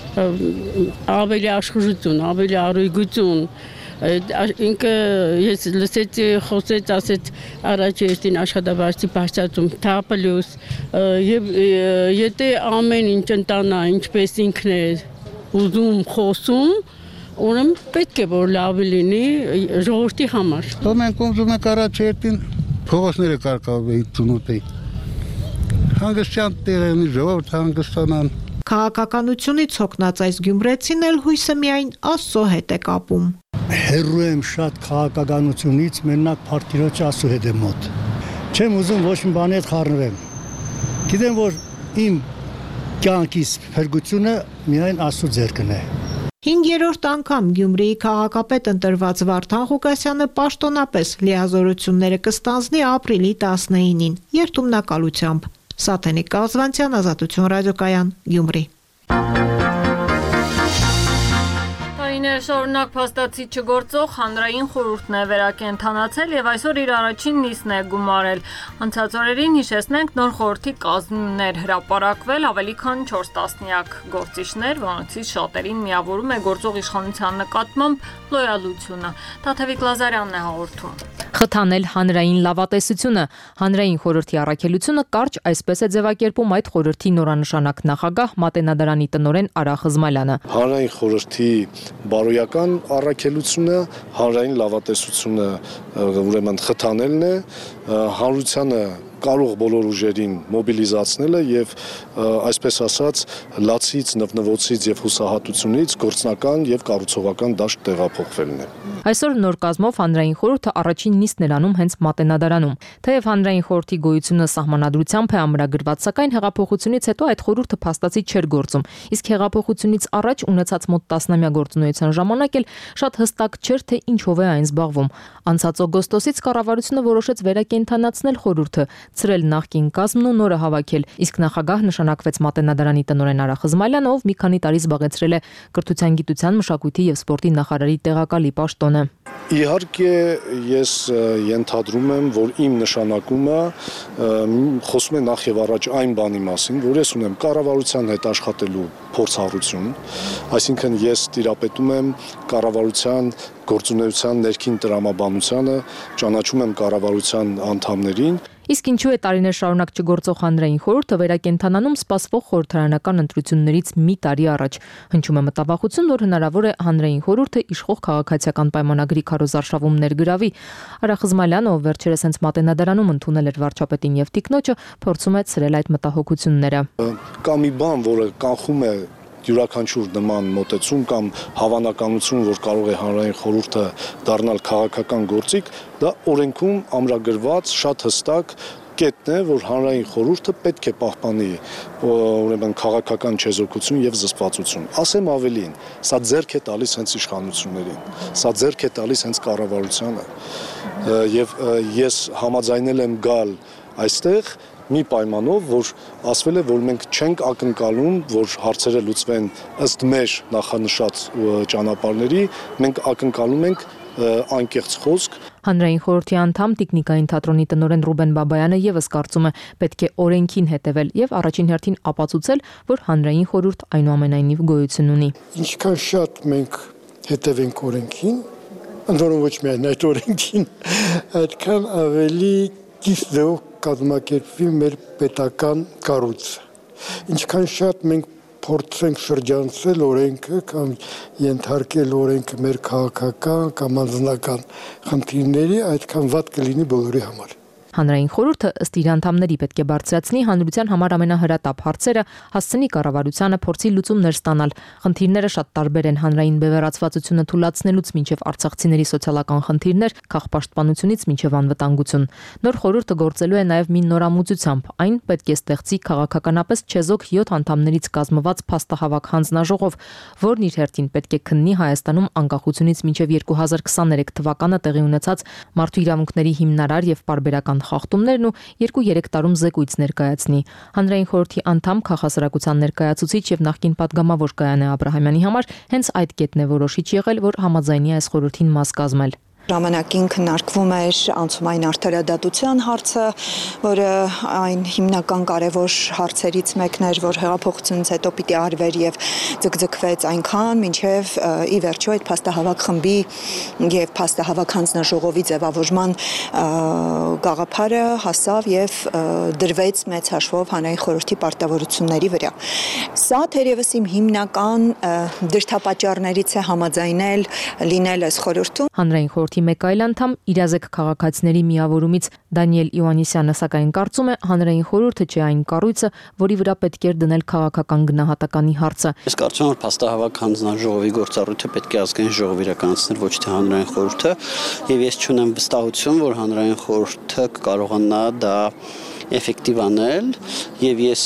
ավելի աշխուժություն, ավելի առույգություն։ Ինքը ես լսեցի, խոսեց, ասեց առաջ երթին աշխատավարձի բարձրացում, դա պլյուս, եւ եթե ամեն ինչ ընտանա, ինչպես ինքն է ուզում խոսում, ուրեմն պետք է որ լավ լինի ժողովրդի համար։ Դու մենք ուզում ենք առաջ երթին փողոցները կարգավորվեին ծնուտի։ Հանգստյան տեղերնի ժողովուրդ հանգստանան։ Քաղաքականությունից հոգնած այս գյումրեցին էլ հույսը միայն Աստծո հետ է կապում։ Հերրու եմ շատ քաղաքականությունից, մենակ Փարթիրոջ Աստծո հետ եմ մոտ։ Չեմ ուզում ոչ մի բանի հետ խառնվեմ։ Գիտեմ, որ իմ կյանքիս փրկությունը միայն Աստծո ձեռքն է։ Հինգերորդ անգամ Գյումրիի քաղաքապետ ընտրված Վարդան Ղուկասյանը պաշտոնապես լիազորությունները կստանձնի ապրիլի տասնինին երթումնակալությամբ։ Սաթենիկ Կազմանցյան, Ազատություն ռադիոկայան, Գյումրի։ Տարիներ շարունակ փաստացի չգործող հանրային խորհուրդն է վերակենդանացել եւ այսօր իր առաջին նիստն է գումարել։ Անցած օրերին հիշեցնենք նոր խորհրդի կազմներ հրապարակվել ավելի քան չորս տասնյակ գործիչներ, որոնցից շատերին միավորում է գործող իշխանության նկատմամբ լոյալությունը։ Տաթևիկ Լազարյանն է հաղորդում։ Խթանել հանրային լավատեսությունը։ Հանրային խորհրդի առաքելությունը կարճ այսպես է ձևակերպում այդ խորհրդի նորանշանակ նախագահ Մատենադարանի տնօրեն Արա Խզմալյանը։ Հանրային խորհրդի բարոյական առաքելությունը հանրային լավատեսությունը ուրեմն խթանելն է, հանրությանը կարող բոլոր ուժերին մոբիլիզացնելը եւ այսպես ասած լացից, նվնվոցից եւ հուսահատությունից գործնական եւ կառուցողական դաշտ տեղափոխվելն է։ Այսօր նոր կազմով հանրային խորհուրդը առաջին նիստն էր անում հենց Մատենադարանում։ Թեև հանրային խորհրդի գոյությունը սահմանադրությամբ է ամրագրված, սակայն հեղափոխությունից հետո այդ խորհուրդը փաստացի չէր գործում։ Իսկ հեղափոխությունից առաջ ունեցած մոտ տասնամյա գործունեության ժամանակ էլ շատ հստակ չէր, թե ինչով է այն զբաղվում։ Անցած օգոստոսից կառավարությունը որոշեց վերակենդանացնել խորհուրդը, ցրել նախկին կազմն ու նորը հավաքել, իսկ նախագահ նշանակվեց Մատենադարանի տնօրեն Արա Խզմալյանը, ով մի քանի տարի զբաղեցրել է կրթության, գիտության, մշակույթի եւ սպորտի նախարարի տեղակալի պաշտոնը։ Իհարկե ես ենթադրում եմ, որ իմ նշանակումը խոսում է նախ եւ առաջ այն բանի մասին, որ ես ունեմ կառավարության հետ աշխատելու փորձառություն, այսինքն ես տիրապետում եմ կառավարության գործունեության ներքին տրամաբանությանը, ճանաչում եմ կառավարության անդամներին։ Իսկ ինչու է տարիներ շարունակ չգործող հանրային խորհուրդը վերակենդանանում սպասվող խորհրդարանական ընտրություններից մի տարի առաջ։ Հնչում է մտավախություն, որ հնարավոր է հանրային խորհուրդը իշխող քաղաքացիական պայմանագրի քարոզարշավում ներգրավի։ Արա Խզմալյանը, ով վերջերս հենց Մատենադարանում ընդունել էր վարչապետին եւ տիկնոջը, փորձում է ցրել այդ մտահոգությունները։ Կա մի բան, որը կանխում է յուրաքանչյուր նման մոտեցում կամ հավանականություն, որ կարող է հանրային խորհուրդը դառնալ քաղաքական գործիք, դա օրենքում ամրագրված շատ հստակ կետն է, որ հանրային խորհուրդը պետք է պահպանի ուրեմն քաղաքական չեզոքություն եւ զսպվածություն։ Ասեմ ավելին, սա ձեռք է տալիս հենց իշխանություններին, սա ձեռք է տալիս հենց կառավարությանը, եւ ես համաձայնել եմ գալ այստեղ մի պայմանով, որ ասվել է, որ մենք չենք ակնկալում, որ հարցերը լուծվեն ըստ մեր նախանշած ճանապարհների, մենք ակնկալում ենք անկեղծ խոսք։ Հանրային խորհրդի անդամ տեխնիկային թատրոնի տնօրեն Ռուբեն Բաբայանը եւս կարծում է, պետք է օրենքին հետևել եւ առաջին հերթին ապացուցել, որ հանրային խորհուրդ այնուամենայնիվ գոյություն ունի։ Ինչքան շատ մենք հետևենք օրենքին, ընդորում ոչ միայն այդ օրենքին, այդքան ավելի ճիշտ ձևով կազմակերպվի մեր պետական կառույցը։ Ինչքան շատ մենք փորձենք շրջանցել օրենքը կամ ենթարկել օրենքը մեր քաղաքական կամ անձնական խնդիրների, այդքան վատ կլինի բոլորի համար։ Հանրային խորհուրդը ըստ իր անդամների պետք է բարձրացնի հանրության համար ամենահրատապ հարցերը, հասցնի կառավարությանը փորձի լուծումներ ստանալ։ Խնդիրները շատ տարբեր են հանրային բևեռացվածությունը թույլատնելուց մինչև արցախցիների սոցիալական խնդիրներ, քաղաքապաշտպանությունից մինչև անվտանգություն։ Նոր խորհուրդը գործելու է նաև մի նորամուծությամբ։ Այն պետք է ստեղծի քաղաքականապես չեզոք յոթ անդամներից կազմված փաստահավաք հանձնաժողով, որն իր հերթին պետք է քննի Հայաստանում անկախությունից մինչև երկու հազար քսաներեք թվականը տեղի ունեցած մարդու իրավունքների հիմնարար եւ պարբերական խախտումներն ու երկու-երեք տարում զեկույց ներկայացնի։ Հանրային խորհրդի անդամ քաղաքասարակության ներկայացուցիչ եւ նախկին падգամավոր Գայանե Աբրահամյանի համար հենց այդ կետն է որոշիչ եղել, որ համաձայնի այս խորհրդին մաս կազմել։ Ժամանակին քննարկվում էր անցումային արդարադատության հարցը, որը այն հիմնական կարևոր հարցերից մեկն էր, որ հեղափոխությունից հետո պիտի արվեր եւ ձգձգվեց այնքան, մինչեւ ի վերջո այդ փաստահավաք խմբի եւ փաստահավաք հանձնաժողովի ձևավորման գաղափարը հասավ եւ դրվեց մեծ հաշվով հանրային խորհրդի պարտավորությունների վրա։ Սա թերևս իմ հիմնական դրդապատճառներից է համաձայնել լինել այս խորհրդում։ Հանրային խորհրդի մեկ այլ անդամ իրազեկ քաղաքացիների միավորումից Դանիել Իոաննիսյանը սակայն կարծում է հանրային խորհուրդը չէ այն կառույցը, որի վրա պետք է դնել քաղաքական գնահատականի հարցը։ Ես կարծում եմ, որ փաստահավաք հանձնաժողովի գործառույթը պետք է ազգային ժողով իրականացնել, ոչ թե հանրային խորհուրդը, եւ ես չունեմ վստահություն, որ հանրային խորհուրդը կարողանա դա էֆեկտիվ անել, եւ ես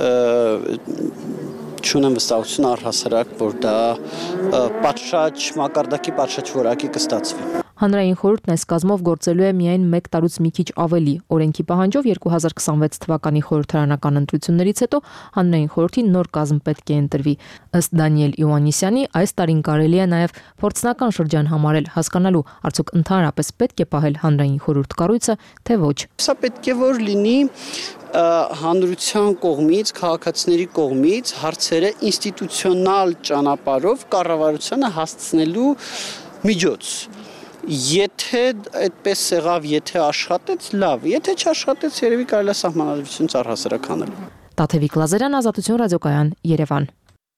չունեմ վստահություն առհասարակ, որ դա պատշաճ մակարդակի պատշաճ որակի կստացվի։ Հանրային խորհուրդն այս կազմով գործելու է միայն մեկ տարուց մի քիչ ավելի։ Օրենքի պահանջով երկու հազար քսանվեց թվականի խորհրդարանական ընտրություններից հետո հանրային խորհրդի նոր կազմ պետք է ընտրվի։ Ըստ Դանիել Իոաննիսյանի, այս տարին կարելի է նաև փորձնական շրջան համարել, հասկանալու արդյոք ընդհանրապես պետք է պահել հանրային խորհուրդ կառույցը, թե ոչ։ Սա պետք է որ լինի հանրության կողմից, քաղաքացիների կողմից հարցերը ինստիտուցիոնալ ճանապարհով կառավարությանը հասցնելու միջոց։ Եթե այդպես եղավ, եթե աշխատեց, լավ, եթե չաշխատեց, երևի կարելի է սահմանադրություն առհասարակ անել։ Տաթևիկ Լազարյան, Ազատություն ռադիոկայան, Երևան։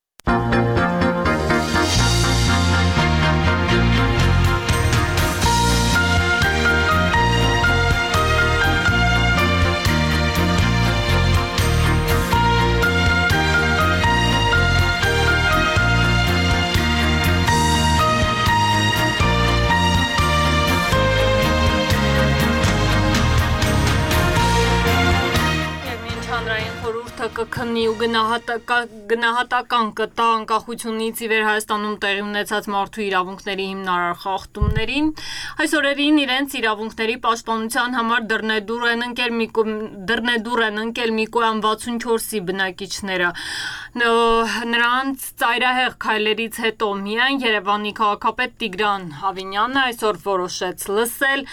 Կքննի ու գնահատական կտա անկախությունից ի վեր Հայաստանում տեղի ունեցած մարդու իրավունքների հիմնարար խախտումներին։ Այս օրերին իրենց իրավունքների պաշտպանության համար դռնեդուռ են ընկել դռնեդուռ են ընկել Միկոյան վաթսունչորսի բնակիչները։ Նրանց ծայրահեղ քայլերից հետո միայն Երևանի քաղաքապետ Տիգրան Ավինյանը այսօր որոշեց լսել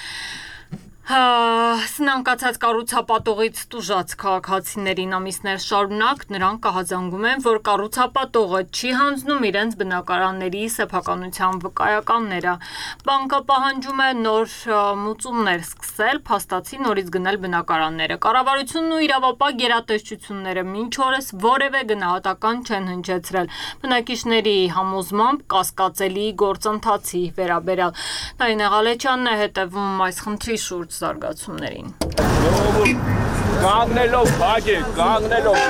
Սնանկացած կառուցապատողից տուժած քաղաքացիներին ամիսներ շարունակ նրանք կհազանգում են, որ կառուցապատողը չի հանձնում իրենց բնակարանների սեփականության վկայականները։ Բանկը պահանջում է նոր մուծումներ սկսել, փաստացի նորից գնել բնակարանները։ Կառավարությունն ու իրավապահ գերատեսչությունները մինչ օրս որևէ գնահատական չեն հնչեցրել բնակիչների համոզմամբ կասկածելի գործընթացի վերաբերյալ։ Նարինե Ղալեչյանն է հետևում այս խնդրի շուրջ զարգացումներին։ Կանգնելով բագեք, կանգնելով,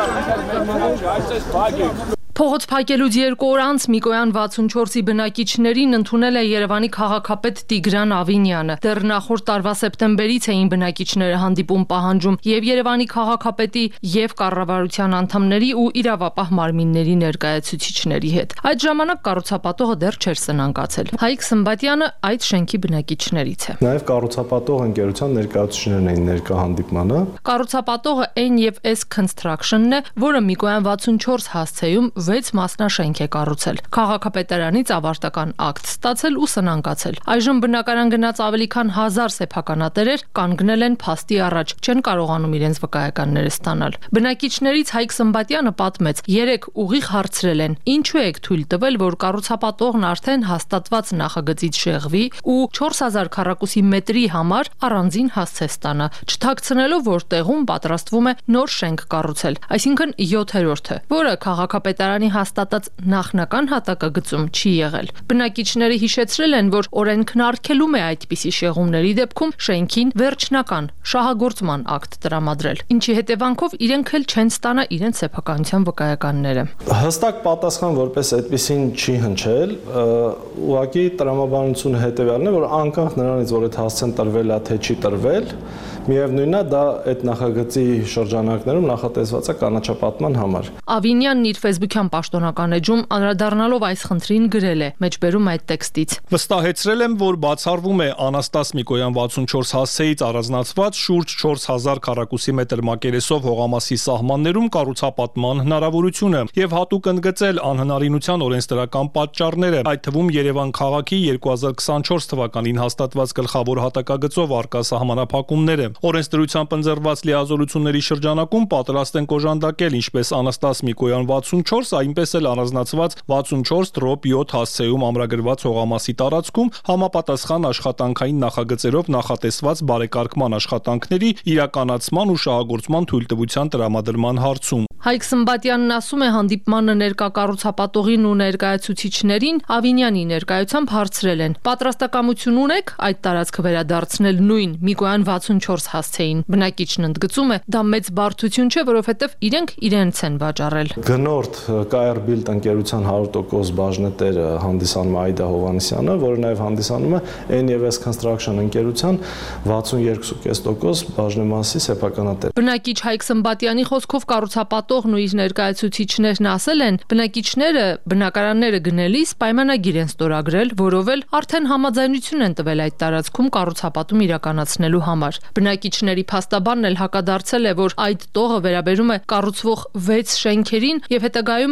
այսպես բագեք։ Փողոց փակելուց երկու օր անց Միկոյան վաթսունչորսի բնակիչներին ընդունել է Երևանի քաղաքապետ Տիգրան Ավինյանը։ Դեռ նախորդ տարվա սեպտեմբերից էին բնակիչները հանդիպում պահանջում եւ Երևանի քաղաքապետի եւ կառավարության անդամների ու իրավապահ մարմինների ներկայացուցիչների հետ։ Այդ ժամանակ կառուցապատողը դեռ չէր սնանկացել։ Հայկ Սմբատյանը այդ շենքի բնակիչներից է։ Նաեւ կառուցապատող ընկերության ներկայացուցիչներն էին ներկա հանդիպմանը։ Կառուցապատողը N եւ S Construction-ն է, որը Միկոյան վաթսունչորս հասցեում վեց մասնաշենք է կառուցել։ Քաղաքապետարանից ավարտական ակտ ստացել ու սնանկացել։ Այժմ բնակարան գնաց ավելի քան հազար սեփականատերեր կանգնել են փաստի առաջ, չեն կարողանում իրենց վկայականները ստանալ։ Բնակիչներից Հայկ Սմբատյանը պատմեց, երեք ուղիղ հարցրել են, ինչու եք թույլ տվել, որ կառուցապատողն արդեն հաստատված նախագծից շեղվի ու չորս հազար քառակուսի մետրի համար առանձին հասցե ստանա, չթաքցնելով, որ տեղում պատրաստվում է նոր շենք կառուցել, այսինքն յոթերորդը, որը քաղաքապետարանի հաստատած նախնական հատակագծում չի եղել։ Բնակիչները հիշեցրել են, որ օրենքն արգելում է այդպիսի շեղումների դեպքում շենքին վերջնական շահագործման ակտ տրամադրել, ինչի հետևանքով իրենք էլ չեն ստանա իրենց սեփականության վկայականները։ Հստակ պատասխան որպես այդպեսին չի հնչել, ուղղակի տրամաբանությունը հետևյալն է, որ անկախ նրանից, որ այդ հասցեն տրվել է թե չի տրվել, միևնույնն է դա այդ նախագծի շրջանակներում նախատեսված է կանաչապատման համար։ Ավինյանն իր Facebook-յան պաշտոնական էջում անդրադառնալով այս խնդրին գրել է, մեջբերում այդ տեքստից. Վստահեցրել եմ, որ բացառվում է Անաստաս Միկոյան վաթսունչորս հասցեից առանձնացված շուրջ չորս հազար քառակուսի մետր մակերեսով հողամասի սահմաններում կառուցապատման հնարավորությունը եւ հատուկ ընդգծել անհնարինության օրենսդրական պատճառները, այդ թվում Երևան քաղաքի երկու հազար քսանչորս թվականին հաստատված գլխավոր հատակագծով արկա սահմանափակումները։ Օրենսդրությամբ ընձեռված լիազորությունների շրջանակում պատրաստ են օժանդակել ինչպես Անաստաս Միկոյան վաթսունչորս, այնպես էլ առանձնացված վաթսունչորս յոթ հասցեում ամրագրված հողամասի տարածքում համապատասխան աշխատանքային նախագծերով նախատեսված բարեկարգման աշխատանքների իրականացման ու շահագործման թույլտվության տրամադրման հարցում։ Հայկ Սմբատյանն ասում է, հանդիպմանը ներկա կառուցապատողին ու ներկայացուցիչներին Ավինյանի ներկայությամբ հարցրել են. պատրաստակամություն ունեք այդ տարածքը վերադարձնել նույն Միկոյան վաթսունչորս հասցեին։ Բնակիչն ընդգծում է, դա մեծ բարդություն չէ, որովհետև իրենք իրենց են վաճառել։ Գնորդ Կայարբիլդ ընկերության հարյուր տոկոս բաժնետերը հանդիսանում է Այդա Հովհաննիսյանը, որը նաև հանդիսանում է N եւ S Construction ընկերության վաթսունյոթ կόμμα պենս տոկոս բաժնեմասի սեփականատեր։ Բնակիչ Հայկ Սմբատյանի խոսքով կառուցապատողն ու իր ներկայացուցիչներն ասել են, բնակիչները բնակարանները գնելիս պայմանագիր են ստորագրել, որով էլ արդեն համաձայնություն են տվել այդ տարածքում կառուցապատում իրականացնելու համար։ Բնակիչների փաստաբանն էլ հակադարձել է, որ այդ տողը վերաբերում է կառուցվող վեց շենքերին եւ հետագայում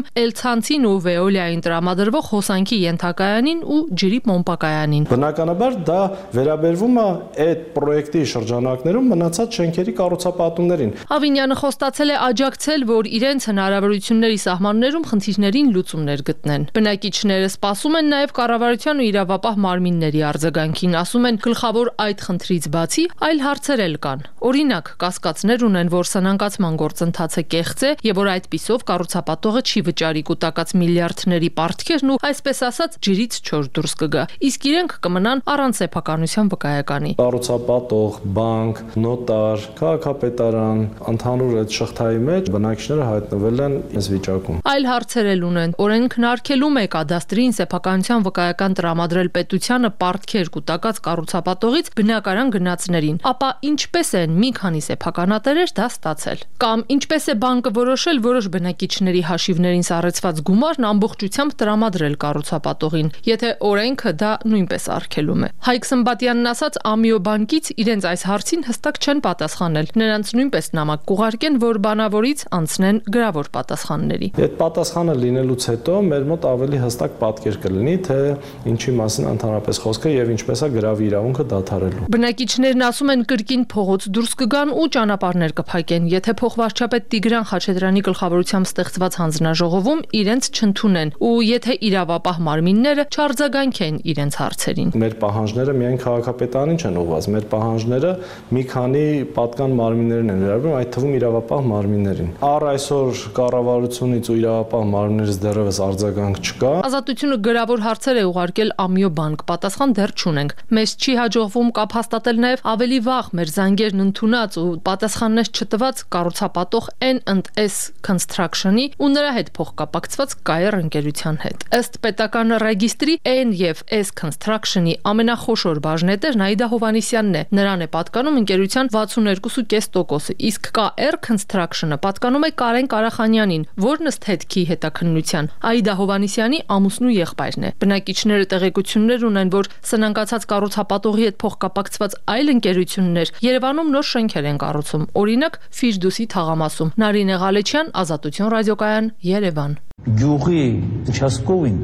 Էլցանցին ու Վեոլիային տրամադրվող հոսանքի ենթակայանին ու ջրի պոմպակայանին։ Բնականաբար դա վերաբերվում է այդ պրոյեկտի շրջանակներում մնացած շենքերի կառուցապատումներին։ Ավինյանը խոստացել է աջակցել, որ իրենց հնարավորությունների սահմաններում խնդիրներին լուծումներ գտնեն։ Բնակիչները սպասում են նաև կառավարության ու իրավապահ մարմինների արձագանքին, ասում են գլխավոր այդ խնդրից բացի այլ հարցեր էլ կան։ Օրինակ, կասկածներ ունեն, որ սնանկացման գործընթացը կեղծ է եւ որ այդպիսով կառուցապատողը չի վճարի կուտակած միլիարդների պարտքերն ու այսպես ասած ջրից չոր դուրս կգա։ Իսկ իրենք կմնան առանց սեփականության վկայականի։ Կառուցապատող, բանկ, նոտար, քաղաքապետարան, ընդհանուր այդ շղթայի մեջ բնակիչները հայտնվել են այս վիճակում։ Այլ հարցեր էլ ունեն։ Օրենք քննարկելում է կադաստրին սեփականության վկայական տրամադրել պետությանը պարտքեր կուտակած կառուցապատողից բնակարան գնացներին, ապա ինչպես են մի քանի սեփականատերեր դա ստացել։ Կամ ինչպես է բանկը որոշել որոշ բնակիչների հաշիվներին սառեցված գումարն ամբողջությամբ տրամադրել կառուցապատողին, եթե օրենքը դա նույնպես արգելում է։ Հայկ Սմբատյանն ասաց Ամիո բանկից իրենց այս հարցին հստակ չեն պատասխանել։ Նրանց նույնպես նամակ կուղարկեն, որ բանավորից անցնեն գրավոր պատասխանների։ Այդ պատասխանը լինելուց հետո մեր մոտ ավելի հստակ պատկեր կլինի, թե ինչի մասին ընդհանրապես խոսքը եւ ինչպես է գրավի իրավունքը դադարելու։ Բնակիչներն ասում են կրկին փողոց դուրս կգան ու ճանապարհներ կփակեն, եթե փոխվարչապետ Տիգրան Խաչատրյանի գլխավորությամբ ստեղծված հանձնաժողովում իրենց չընդունեն ու եթե իրավապահ մարմինները չարձագանքեն իրենց հարցերին։ Մեր պահանջները միայն քաղաքապետարանին չեն ուղղված, մեր պահանջները մի քանի պատկան մարմիններին են վերաբերում, այդ թվում իրավապահ մարմիններին։ Առ այսօր կառավարությունից ու իրավապահ մարմիններից դեռևս արձագանք չկա։ Ազատությունը գրավոր հարցեր է ուղարկել Ամիո բանկ, պատասխան դեռ չունենք։ Մեզ չի հաջողվում կապ հաստատել նաև ավելի վաղ մեր զանգերն ընդունած ու պատասխաններ չտված կառուցապատող N and S Construction-ի ու նրա հետ փոխկապակցված Կայեր ընկերության հետ։ Ըստ պետական ռեգիստրի N եւ S Construction-ի ամենախոշոր բաժնետերն Աիդա Հովանիսյանն է։ Նրան է պատկանում ընկերության վաթսուներկու կόμμα պենս տոկոսը, իսկ Կայեր Construction-ը պատկանում է Կարեն Կարախանյանին, որն ըստ հետքի հետաքննության Աիդա Հովանիսյանի ամուսնու եղբայրն է։ Բնակիչները տեղեկություններ ունեն, որ սնանկացած կառուցապատողի հետ փոխկապակցված այլ ընկերություններ Երևանում նոր շենքեր են կառուցում։ Օրինակ Ֆիրդուսի թաղամասում։ Նարինե Ղալեչյան, Ազատություն ռադիոկայան, Երևան։ Գյուղի участковին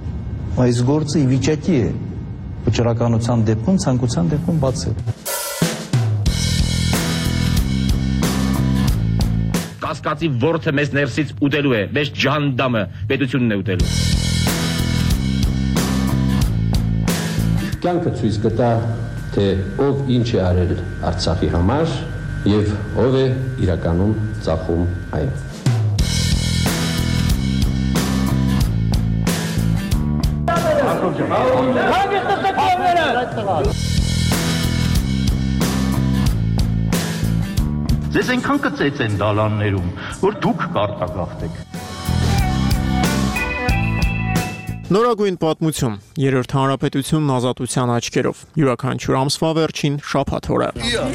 այս գործը ի վիճակի է վճռականության դեպքում, ցանկության դեպքում բացել։ Կասկածի ворթը մեզ ներսից ուտելու է, մեզ ջանդամը պետությունն է ուտելու։ Կյանքը ցույց կտա, թե ով ինչ է արել Արցախի համար եւ ով է իրականում ծախում այն։ Ձեզ այնքան կծեց են դալաններում, որ դուք կարտագաղթեք։ Նորագույն պատմություն, երրորդ հանրապետությունն ազատության աչքերով, յուրաքանչյուր ամսվա վերջին շաբաթ օրը։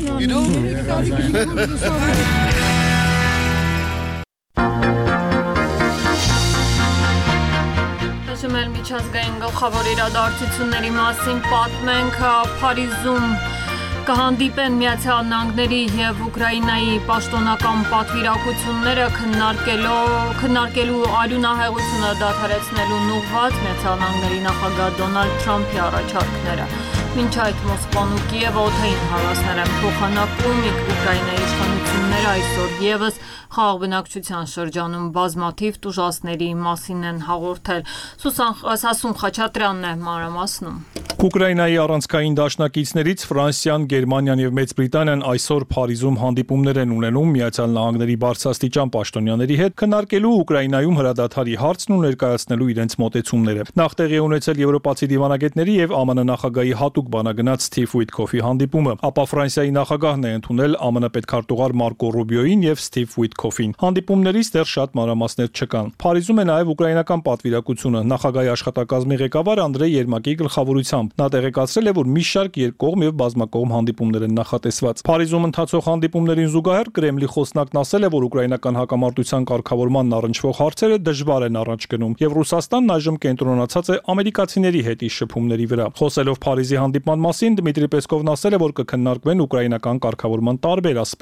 Հիշում եմ միջազգային գլխավոր իրադարձությունների մասին պատմենք Փարիզում կհանդիպեն Միացյալ Նահանգների եւ Ուկրաինայի պաշտոնական պատվիրակությունները քննարկելու քննարկելու արյունահեղությունը դադարեցնելուն ուղղված Միացյալ Նահանգների նախագահ Դոնալդ Թրամփի առաջարկները։ Մինչ այդ Մոսկվան ու Կիևը օդային հարվածներ են փոխանակում, իսկ Ուկրաինայի իշխանությունները այսօր եւս խաղաղ բնակչության շրջանում բազմաթիվ տուժածների մասին են հաղորդել։ Սասուն Խաչատրյանն է մանրամասնում։ Ուկրաինայի առանցքային դաշնակիցներից Ֆրանսիան, Գերմանիան եւ Մեծ Բրիտանիան այսօր Փարիզում հանդիպումներ են ունենում Միացյալ Նահանգների բարձրաստիճան պաշտոնյաների հետ, քննարկելու Ուկրաինայում հրադադարի հարցն ու ներկայացնելու իրենց մոտեցումները։ Նախ տեղի է ունեցել եվրոպացի դիվանագետների եւ ԱՄՆ նախագահի հատուկ բանագնաց Սթիվ Ուիտքոֆի հանդիպումը, ապա Ֆրանսիայի նախագահն է ընդունել ԱՄՆ պետքարտուղար Մարկո Ռուբիոին եւ Սթիվ Ուիտքոֆին։ Հանդիպումներից դեռ շատ մանրամասներ չկան։ Փարիզում է նաեւ ուկրաինական պատվիրակությունը, նախագահի աշխատակազմի ղեկավար Անդրեյ Երմակի գլխավորությամբ։ Նա տեղեկացրել է, որ մի շարք երկկողմ եւ բազմակողմ հանդիպումներ են նախատեսված։ Փարիզում ընթացող հանդիպումներին զուգահեռ Կրեմլի խոսնակն ասել է, որ ուկրաինական հակամարտության կարգավորմանն առնչվող հարցերը դժվար են առաջ գնում, եւ Ռուսաստանն այժմ կենտրոնացած է ամերիկացիների հետ իր շփումների վրա։ Խոսելով Փարիզի հանդիպման մասին, Դմիտրի Պեսկովն ասել է, որ կքննարկվեն ուկրաինական կարգավորման տարբեր ասպեկտներ։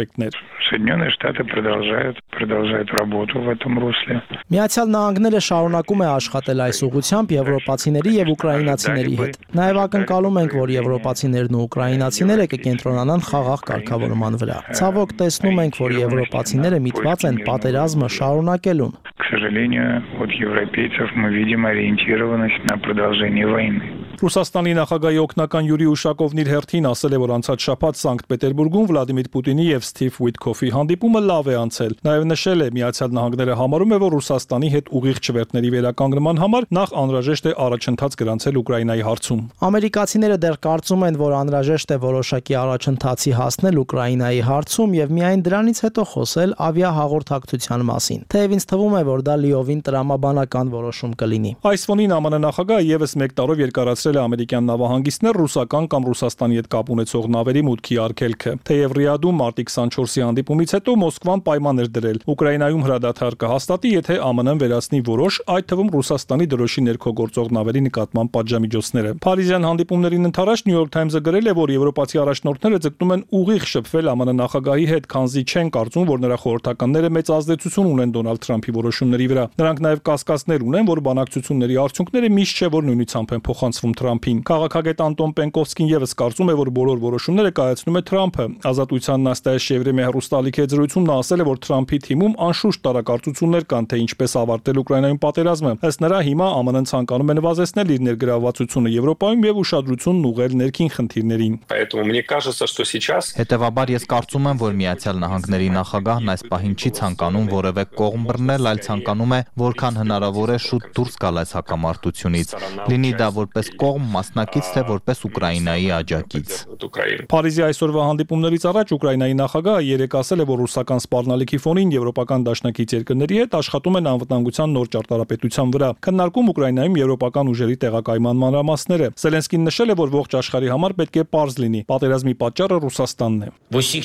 Соединенные Штаты продолжают, продолжают работу в этом русле. Միացյալ Նահանգները շարունակում է աշխատել այս ուղղությամբ եվրոպացիների եւ ուկրաինացիների հետ։ Նաեւ ակնկալում ենք, որ եվրոպացիներն ու ուկրաինացիները կկենտրոնանան խաղաղ կարգավորման վրա։ Ցավոք տեսնում ենք, որ եվրոպացիները միտված են պատերազմը շարունակելուն։ К сожалению, от европейцев мы видим ориентированность на продолжение войны. Ռուսաստանի նախագահի օգնական Յուրի Ուշակովն իր հերթին ասել է, որ անցած շաբաթ Սանկտ Պետերբուրգում Վլադիմիր Պուտինի եւ Սթիվ Ուիտքոֆի հանդիպումը լավ է անցել։ Նաեւ նշել է, Միացյալ Նահանգները համարում է, որ Ռուսաստանի հետ ուղիղ չվերթների վերականգնման համար նախ անհրաժեշտ է առաջընթաց գրանցել Ուկրաինայի հարցում։ Ամերիկացիները դեռ կարծում են, որ անհրաժեշտ է որոշակի առաջընթացի հասնել Ուկրաինայի հարցում եւ միայն դրանից հետո խոսել ավիահաղորդակցության մասին։ Թեև ինձ թվում է, որ դա լիովին տրամաբանական որոշում կլինի։ Այս ֆոնին ԱՄՆ նախագահը եւս մեկ տարով երկարացրել է ամերիկյան նավահանգիստներ ռուսական կամ Ռուսաստանի հետ կապ ունեցող նավերի մուտքի արգելքը։ Թեև Ռիադում մարտի քսանչորսի հանդիպումից հետո Մոսկվան պայման էր դրել Ուկրաինայում հրադադար կհաստատի, եթե ԱՄՆ-ն վերացնի որոշ, այդ թվում Ռուսաստանի դրոշի ներքո գործող նավերի նկատմամբ պատժամիջոցները։ Փարիզյան հանդիպումներին ընթരാճ New York Times-ը գրել է, որ եվրոպացի առաջնորդները ձգտում են ուղիղ շփվել ԱՄՆ նախագահի հետ, քանզի չեն կարծում, որ նրա խորհրդականները մեծ ազդեցություն ունեն Դոնալդ Թրամփի որոշումների վրա։ Նրանք նաև կասկածներ ունեն, որ բանակցությունների արդյունքները միշտ չէ, որ նույնությամբ են փոխանցվում Թրամփին։ Քաղաքագետ Անտոն Պենկովսկին եւս կարծում է, որ բոլոր որոշումները կայացնում է Թրամփը։ Ազատության Նաստայա Շևրեմի հեռուստալիքի հետ զրույցում նա ասել է, որ Թրամփի թիմում անշուշտ տարակարծություններ կան, թե ինչպես ավարտել Ուկրաինայում պատերազմը։ Ըստ նրա, հիմա ԱՄՆ-ն ցանկանում է նվազեցնել իր ներգրավվածությունը Եվրոպայում եւ ուշադրությունն ուղղել ներքին խնդիրներին։ Поэтому мне кажется, что сейчас Հետևաբար ես կարծում եմ, որ Միացյալ Նահանգների նախագահն այս պահին չի ցանկանում որևէ կողմ բռնել, այլ ցանկանում է որքան հնարավոր է շուտ դուրս գալ այս հակամարտությունից։ Լինի դա որպես կողմ մասնակից, թե որպես Ուկրաինայի աջակից։ Փարիզի այսօրվա հանդիպումներից առաջ Ուկրաինայի նախագահը երեկ ասել է, որ ռուսական սպառնալիքի ֆոնին եվրոպական դաշնակից երկրների հետ աշխատում են անվտանգության նոր ճարտարապետության վրա։ Քննարկում Ուկրաինայում եվրոպական ուժերի տեղակայման մանրամասները։ Զելենսկին նշել է, որ ողջ աշխարհի համար պետք է պարզ լինի։ Պատերազմի պատճառը Ռուսաստանն է։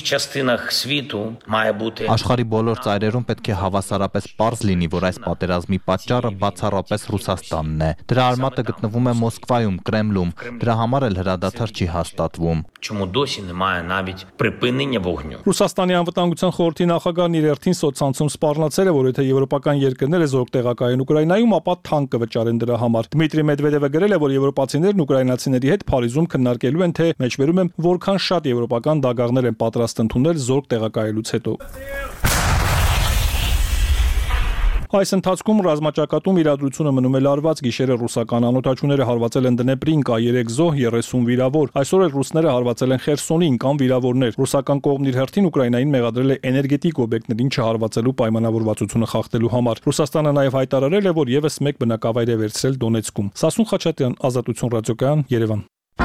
Աշխարհի բոլոր ծայրերում պետք է հավասարապես պարզ լինի, որ այս պատերազմի պատճառը բացառապես Ռուսաստանն է։ Դրա արմատը գտնվում է Մոսկվայում, Կրեմլում։ Դրա համար էլ հրադադար չի հաստատվում։ Ռուսաստանի անվտանգության խորհրդի նախագահն իր հերթին սոցցանցում սպառնացել է, որ եթե եվրոպական երկրները զորք տեղակայեն Ուկրաինայում, ապա թանկ կվճարեն դրա համար։ Դմիտրի Մեդվեդևը գրել է, որ եվրոպացիներն ուկրաինացիների հետ Փարիզում քննարկելու են, թե մեջբերում են որքան շատ եվրոպական դագաղներ են պատրաստ ընդունել զորք տեղակայելուց հետո։ Այս ընթացքում ռազմաճակատում իրադրությունը մնում է լարված։ Գիշերը ռուսական անօթաչուները հարվածել են Դնեպրին, կա երեք զոհ, երեսուն վիրավոր։ Այսօր էլ ռուսները հարվածել են Խերսոնին, կան վիրավորներ։ Ռուսական կողմն իր հերթին Ուկրաինային մեղադրել է էներգետիկ օբյեկտներին չհարվածելու պայմանավորվածությունը խախտելու համար։ Ռուսաստանը նաև հայտարարել է, որ եւս մեկ բնակավայր է վերցրել Դոնեցկում։ Սասուն Խաչատրյան, Ազատություն ռադիոկայան, Երևան։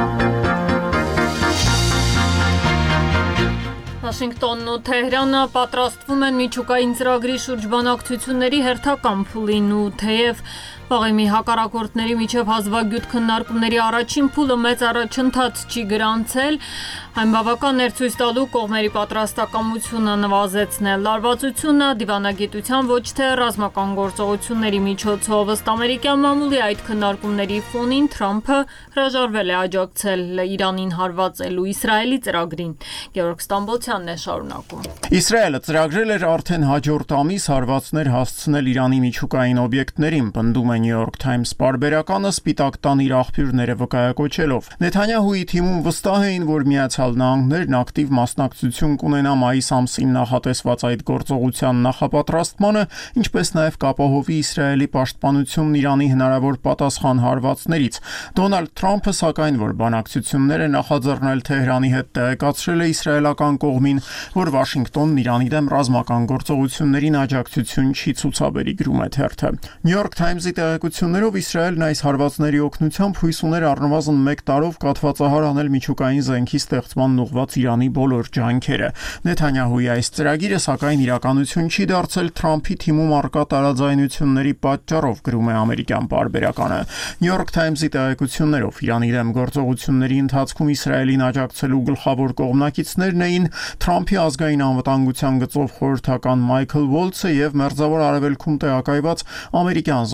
Վաշինգտոնն ու Թեհրանը պատրաստվում են միջուկային ծրագրի շուրջ բանակցությունների հերթական փուլին ու թեև Վաղեմի հակառակորդների միջև հազվագյուտ քննարկումների առաջին փուլը մեծ առաջընթաց չի գրանցել, այն բավական ներծույց տալու կողմերի պատրաստակամությունը նվազեցնել լարվածությունը դիվանագիտության ոչ թե ռազմական գործողությունների միջոցով ըստ ամերիկյան մամուլի այդ քննարկումների ֆոնին Թրամփը հրաժարվել է աջակցել Իրանին հարվածելու Իսրայելի ծրագրին։ Գեորգ Ստամբոլցյանն է շարունակում։ Իսրայելը ծրագրել էր արդեն հաջորդ ամիս հարվածներ հասցնել Իրանի միջուկային օբյեկտներին, պնդում է New York Times պարբերականը Սպիտակ տան իր աղբյուրները վկայակոչելով։ Նեթանյահուի թիմում վստահ էին, որ Միացյալ Նահանգներն ակտիվ մասնակցություն կունենա մայիս ամսին նախատեսված այդ գործողության նախապատրաստմանը, ինչպես նաև կապահովի Իսրայելի պաշտպանությունն Իրանի հնարավոր պատասխան հարվածներից։ Դոնալդ Թրամփը սակայն, որ բանակցությունները նախաձեռնել Թեհրանի հետ տեղեկացրել է իսրայելական կողմին, որ Վաշինգտոնն Իրանի դեմ ռազմական գործողություններին աջակցություն չի ցուցաբերի, գրում է թերթը։ New York Times-ի տեղեկություններով Իսրայելն այս հարվածների օգնությամբ հույս ուներ առնվազն մեկ տարով կաթվածահար անել միջուկային զենքի ստեղծման ուղղված Իրանի բոլոր ջանքերը։ Նեթանյահուի այս ծրագիրը սակայն իրականություն չի դարձել Թրամփի թիմում առկա տարաձայնությունների պատճառով, գրում է ամերիկյան պարբերականը։ New York Times-ի տեղեկություններով Իրանի դեմ գործողությունների ընթացքում Իսրայելին աջակցելու գլխավոր կողմնակիցներն էին Թրամփի ազգային անվտանգության գծով խորհրդական Մայքլ Վոլցը եւ Մերձավոր Արևելքում տեղակայված ամերիկյան զորքերը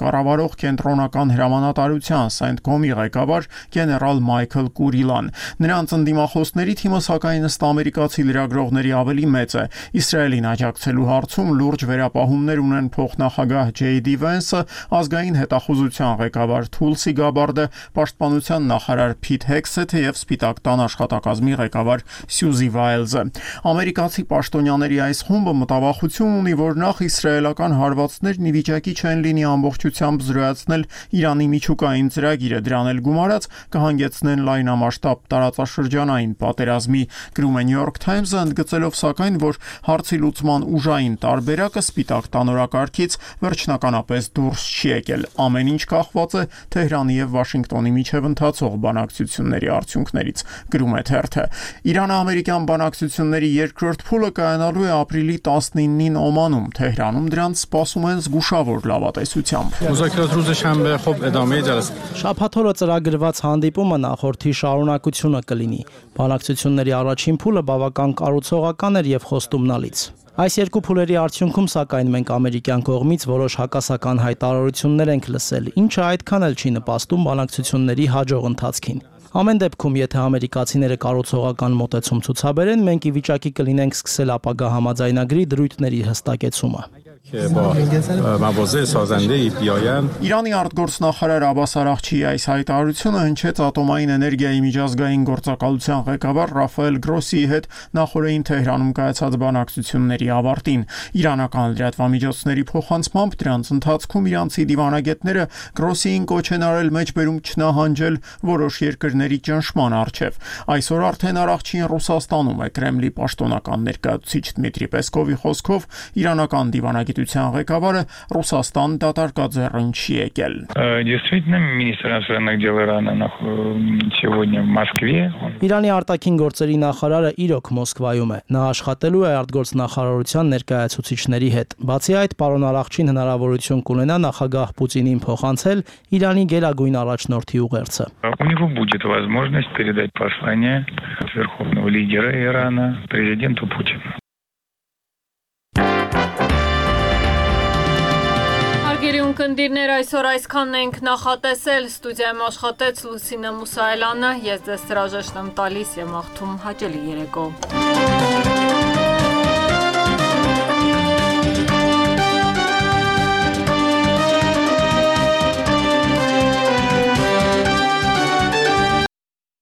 կառավարող կենտրոնական հրամանատարության Սենտկոմի ղեկավար գեներալ Մայքլ Կուրիլան։ Նրանց ընդդիմախոսների թիմը սակայն ըստ ամերիկացի լրագրողների ավելի մեծ է։ Իսրայելին աջակցելու հարցում լուրջ վերապահումներ ունեն փոխնախագահ Ջեյ Դի Վենսը, ազգային հետախուզության ղեկավար Թուլսի Գաբարդը, պաշտպանության նախարար Փիթ Հեքսեթը եւ Սպիտակ տան աշխատակազմի ղեկավար Սյուզի Վայլզը։ Ամերիկացի պաշտոնյաների այս խումբը մտավախություն ունի, որ նախ իսրայելական հարվածներն ի վիճակի չեն լինի ամբողջությամբ զրոյացնել Իրանի միջուկային ծրագիրը, դրան էլ գումարած կհանգեցնեն լայնամասշտաբ տարածաշրջանային պատերազմի։ Գրում է New York Times-ը, ընդգծելով սակայն, որ հարցի լուծման ուժային տարբերակը Սպիտակ տան օրակարգից վերջնականապես դուրս չի եկել։ Ամեն ինչ կախված է Թեհրանի եւ Վաշինգտոնի միջև ընթացող բանակցությունների արդյունքներից, գրում է թերթը։ Իրано-ամերիկյան բանակցությունների երկրորդ փուլը կայանալու է ապրիլի տասնինին Օմանում։ Թեհրանում դրանց սպասում են զգուշավոր լավատեսությամբ։ Շաբաթ օրը ծրագրված հանդիպումը նախորդի շարունակությունը կլինի։ Բանակցությունների առաջին փուլը բավական կառուցողական էր եւ խոստումնալից։ Այս երկու փուլերի արդյունքում սակայն մենք ամերիկյան կողմից որոշ հակասական հայտարարություններ ենք լսել, ինչը այդքան էլ չի նպաստում բանակցությունների հաջող ընթացքին։ Ամեն դեպքում, եթե ամերիկացիները կառուցողական մոտեցում ցուցաբերեն, մենք ի վիճակի կլինենք սկսել ապագա համաձայնագրի դրույթների հստակեցումը։ Իրանի արտգործնախարար Աբբաս Արաղչիի այս հայտարարությունը հնչեց ատոմային էներգիայի միջազգային գործակալության ղեկավար Ռաֆայել Գրոսիի հետ նախորդին Թեհրանում կայացած բանակցությունների ավարտին։ Իրանական լրատվամիջոցների փոխանցմամբ դրանց ընթացքում իրանցի դիվանագետները Գրոսիին կոչ են արել մեջբերում չնահանջել որոշ երկրների ճնշման առջև։ Այսօր արդեն Արաղչին Ռուսաստանում է։ Կրեմլի պաշտոնական ներկայացուցիչ Դմիտրի Պեսկովի խոսքով իրանական դիվանագիտության ղեկավարը Ռուսաստան դատարկաձեռն չի եկել։ Действительно, министр иностранных дел Ирана сегодня в Москве. Իրանի արտաքին գործերի նախարարը իրոք Մոսկվայում է։ Նա աշխատելու է արտգործնախարարության ներկայացուցիչների հետ։ Բացի այդ, պարոն Արաղչին հնարավորություն կունենա նախագահ Պուտինին փոխանցել Իրանի գերագույն առաջնորդի ուղերձը։ У него будет возможность передать послание верховного лидера Ирана президенту Путину. Կնդիրներ այսօր այսքանն ենք նախատեսել, ստուդիայում աշխատեց Լուսինե Մուսայելյանը, ես ձեզ հրաժեշտ եմ տալիս եւ մաղթում հաճելի երեկո։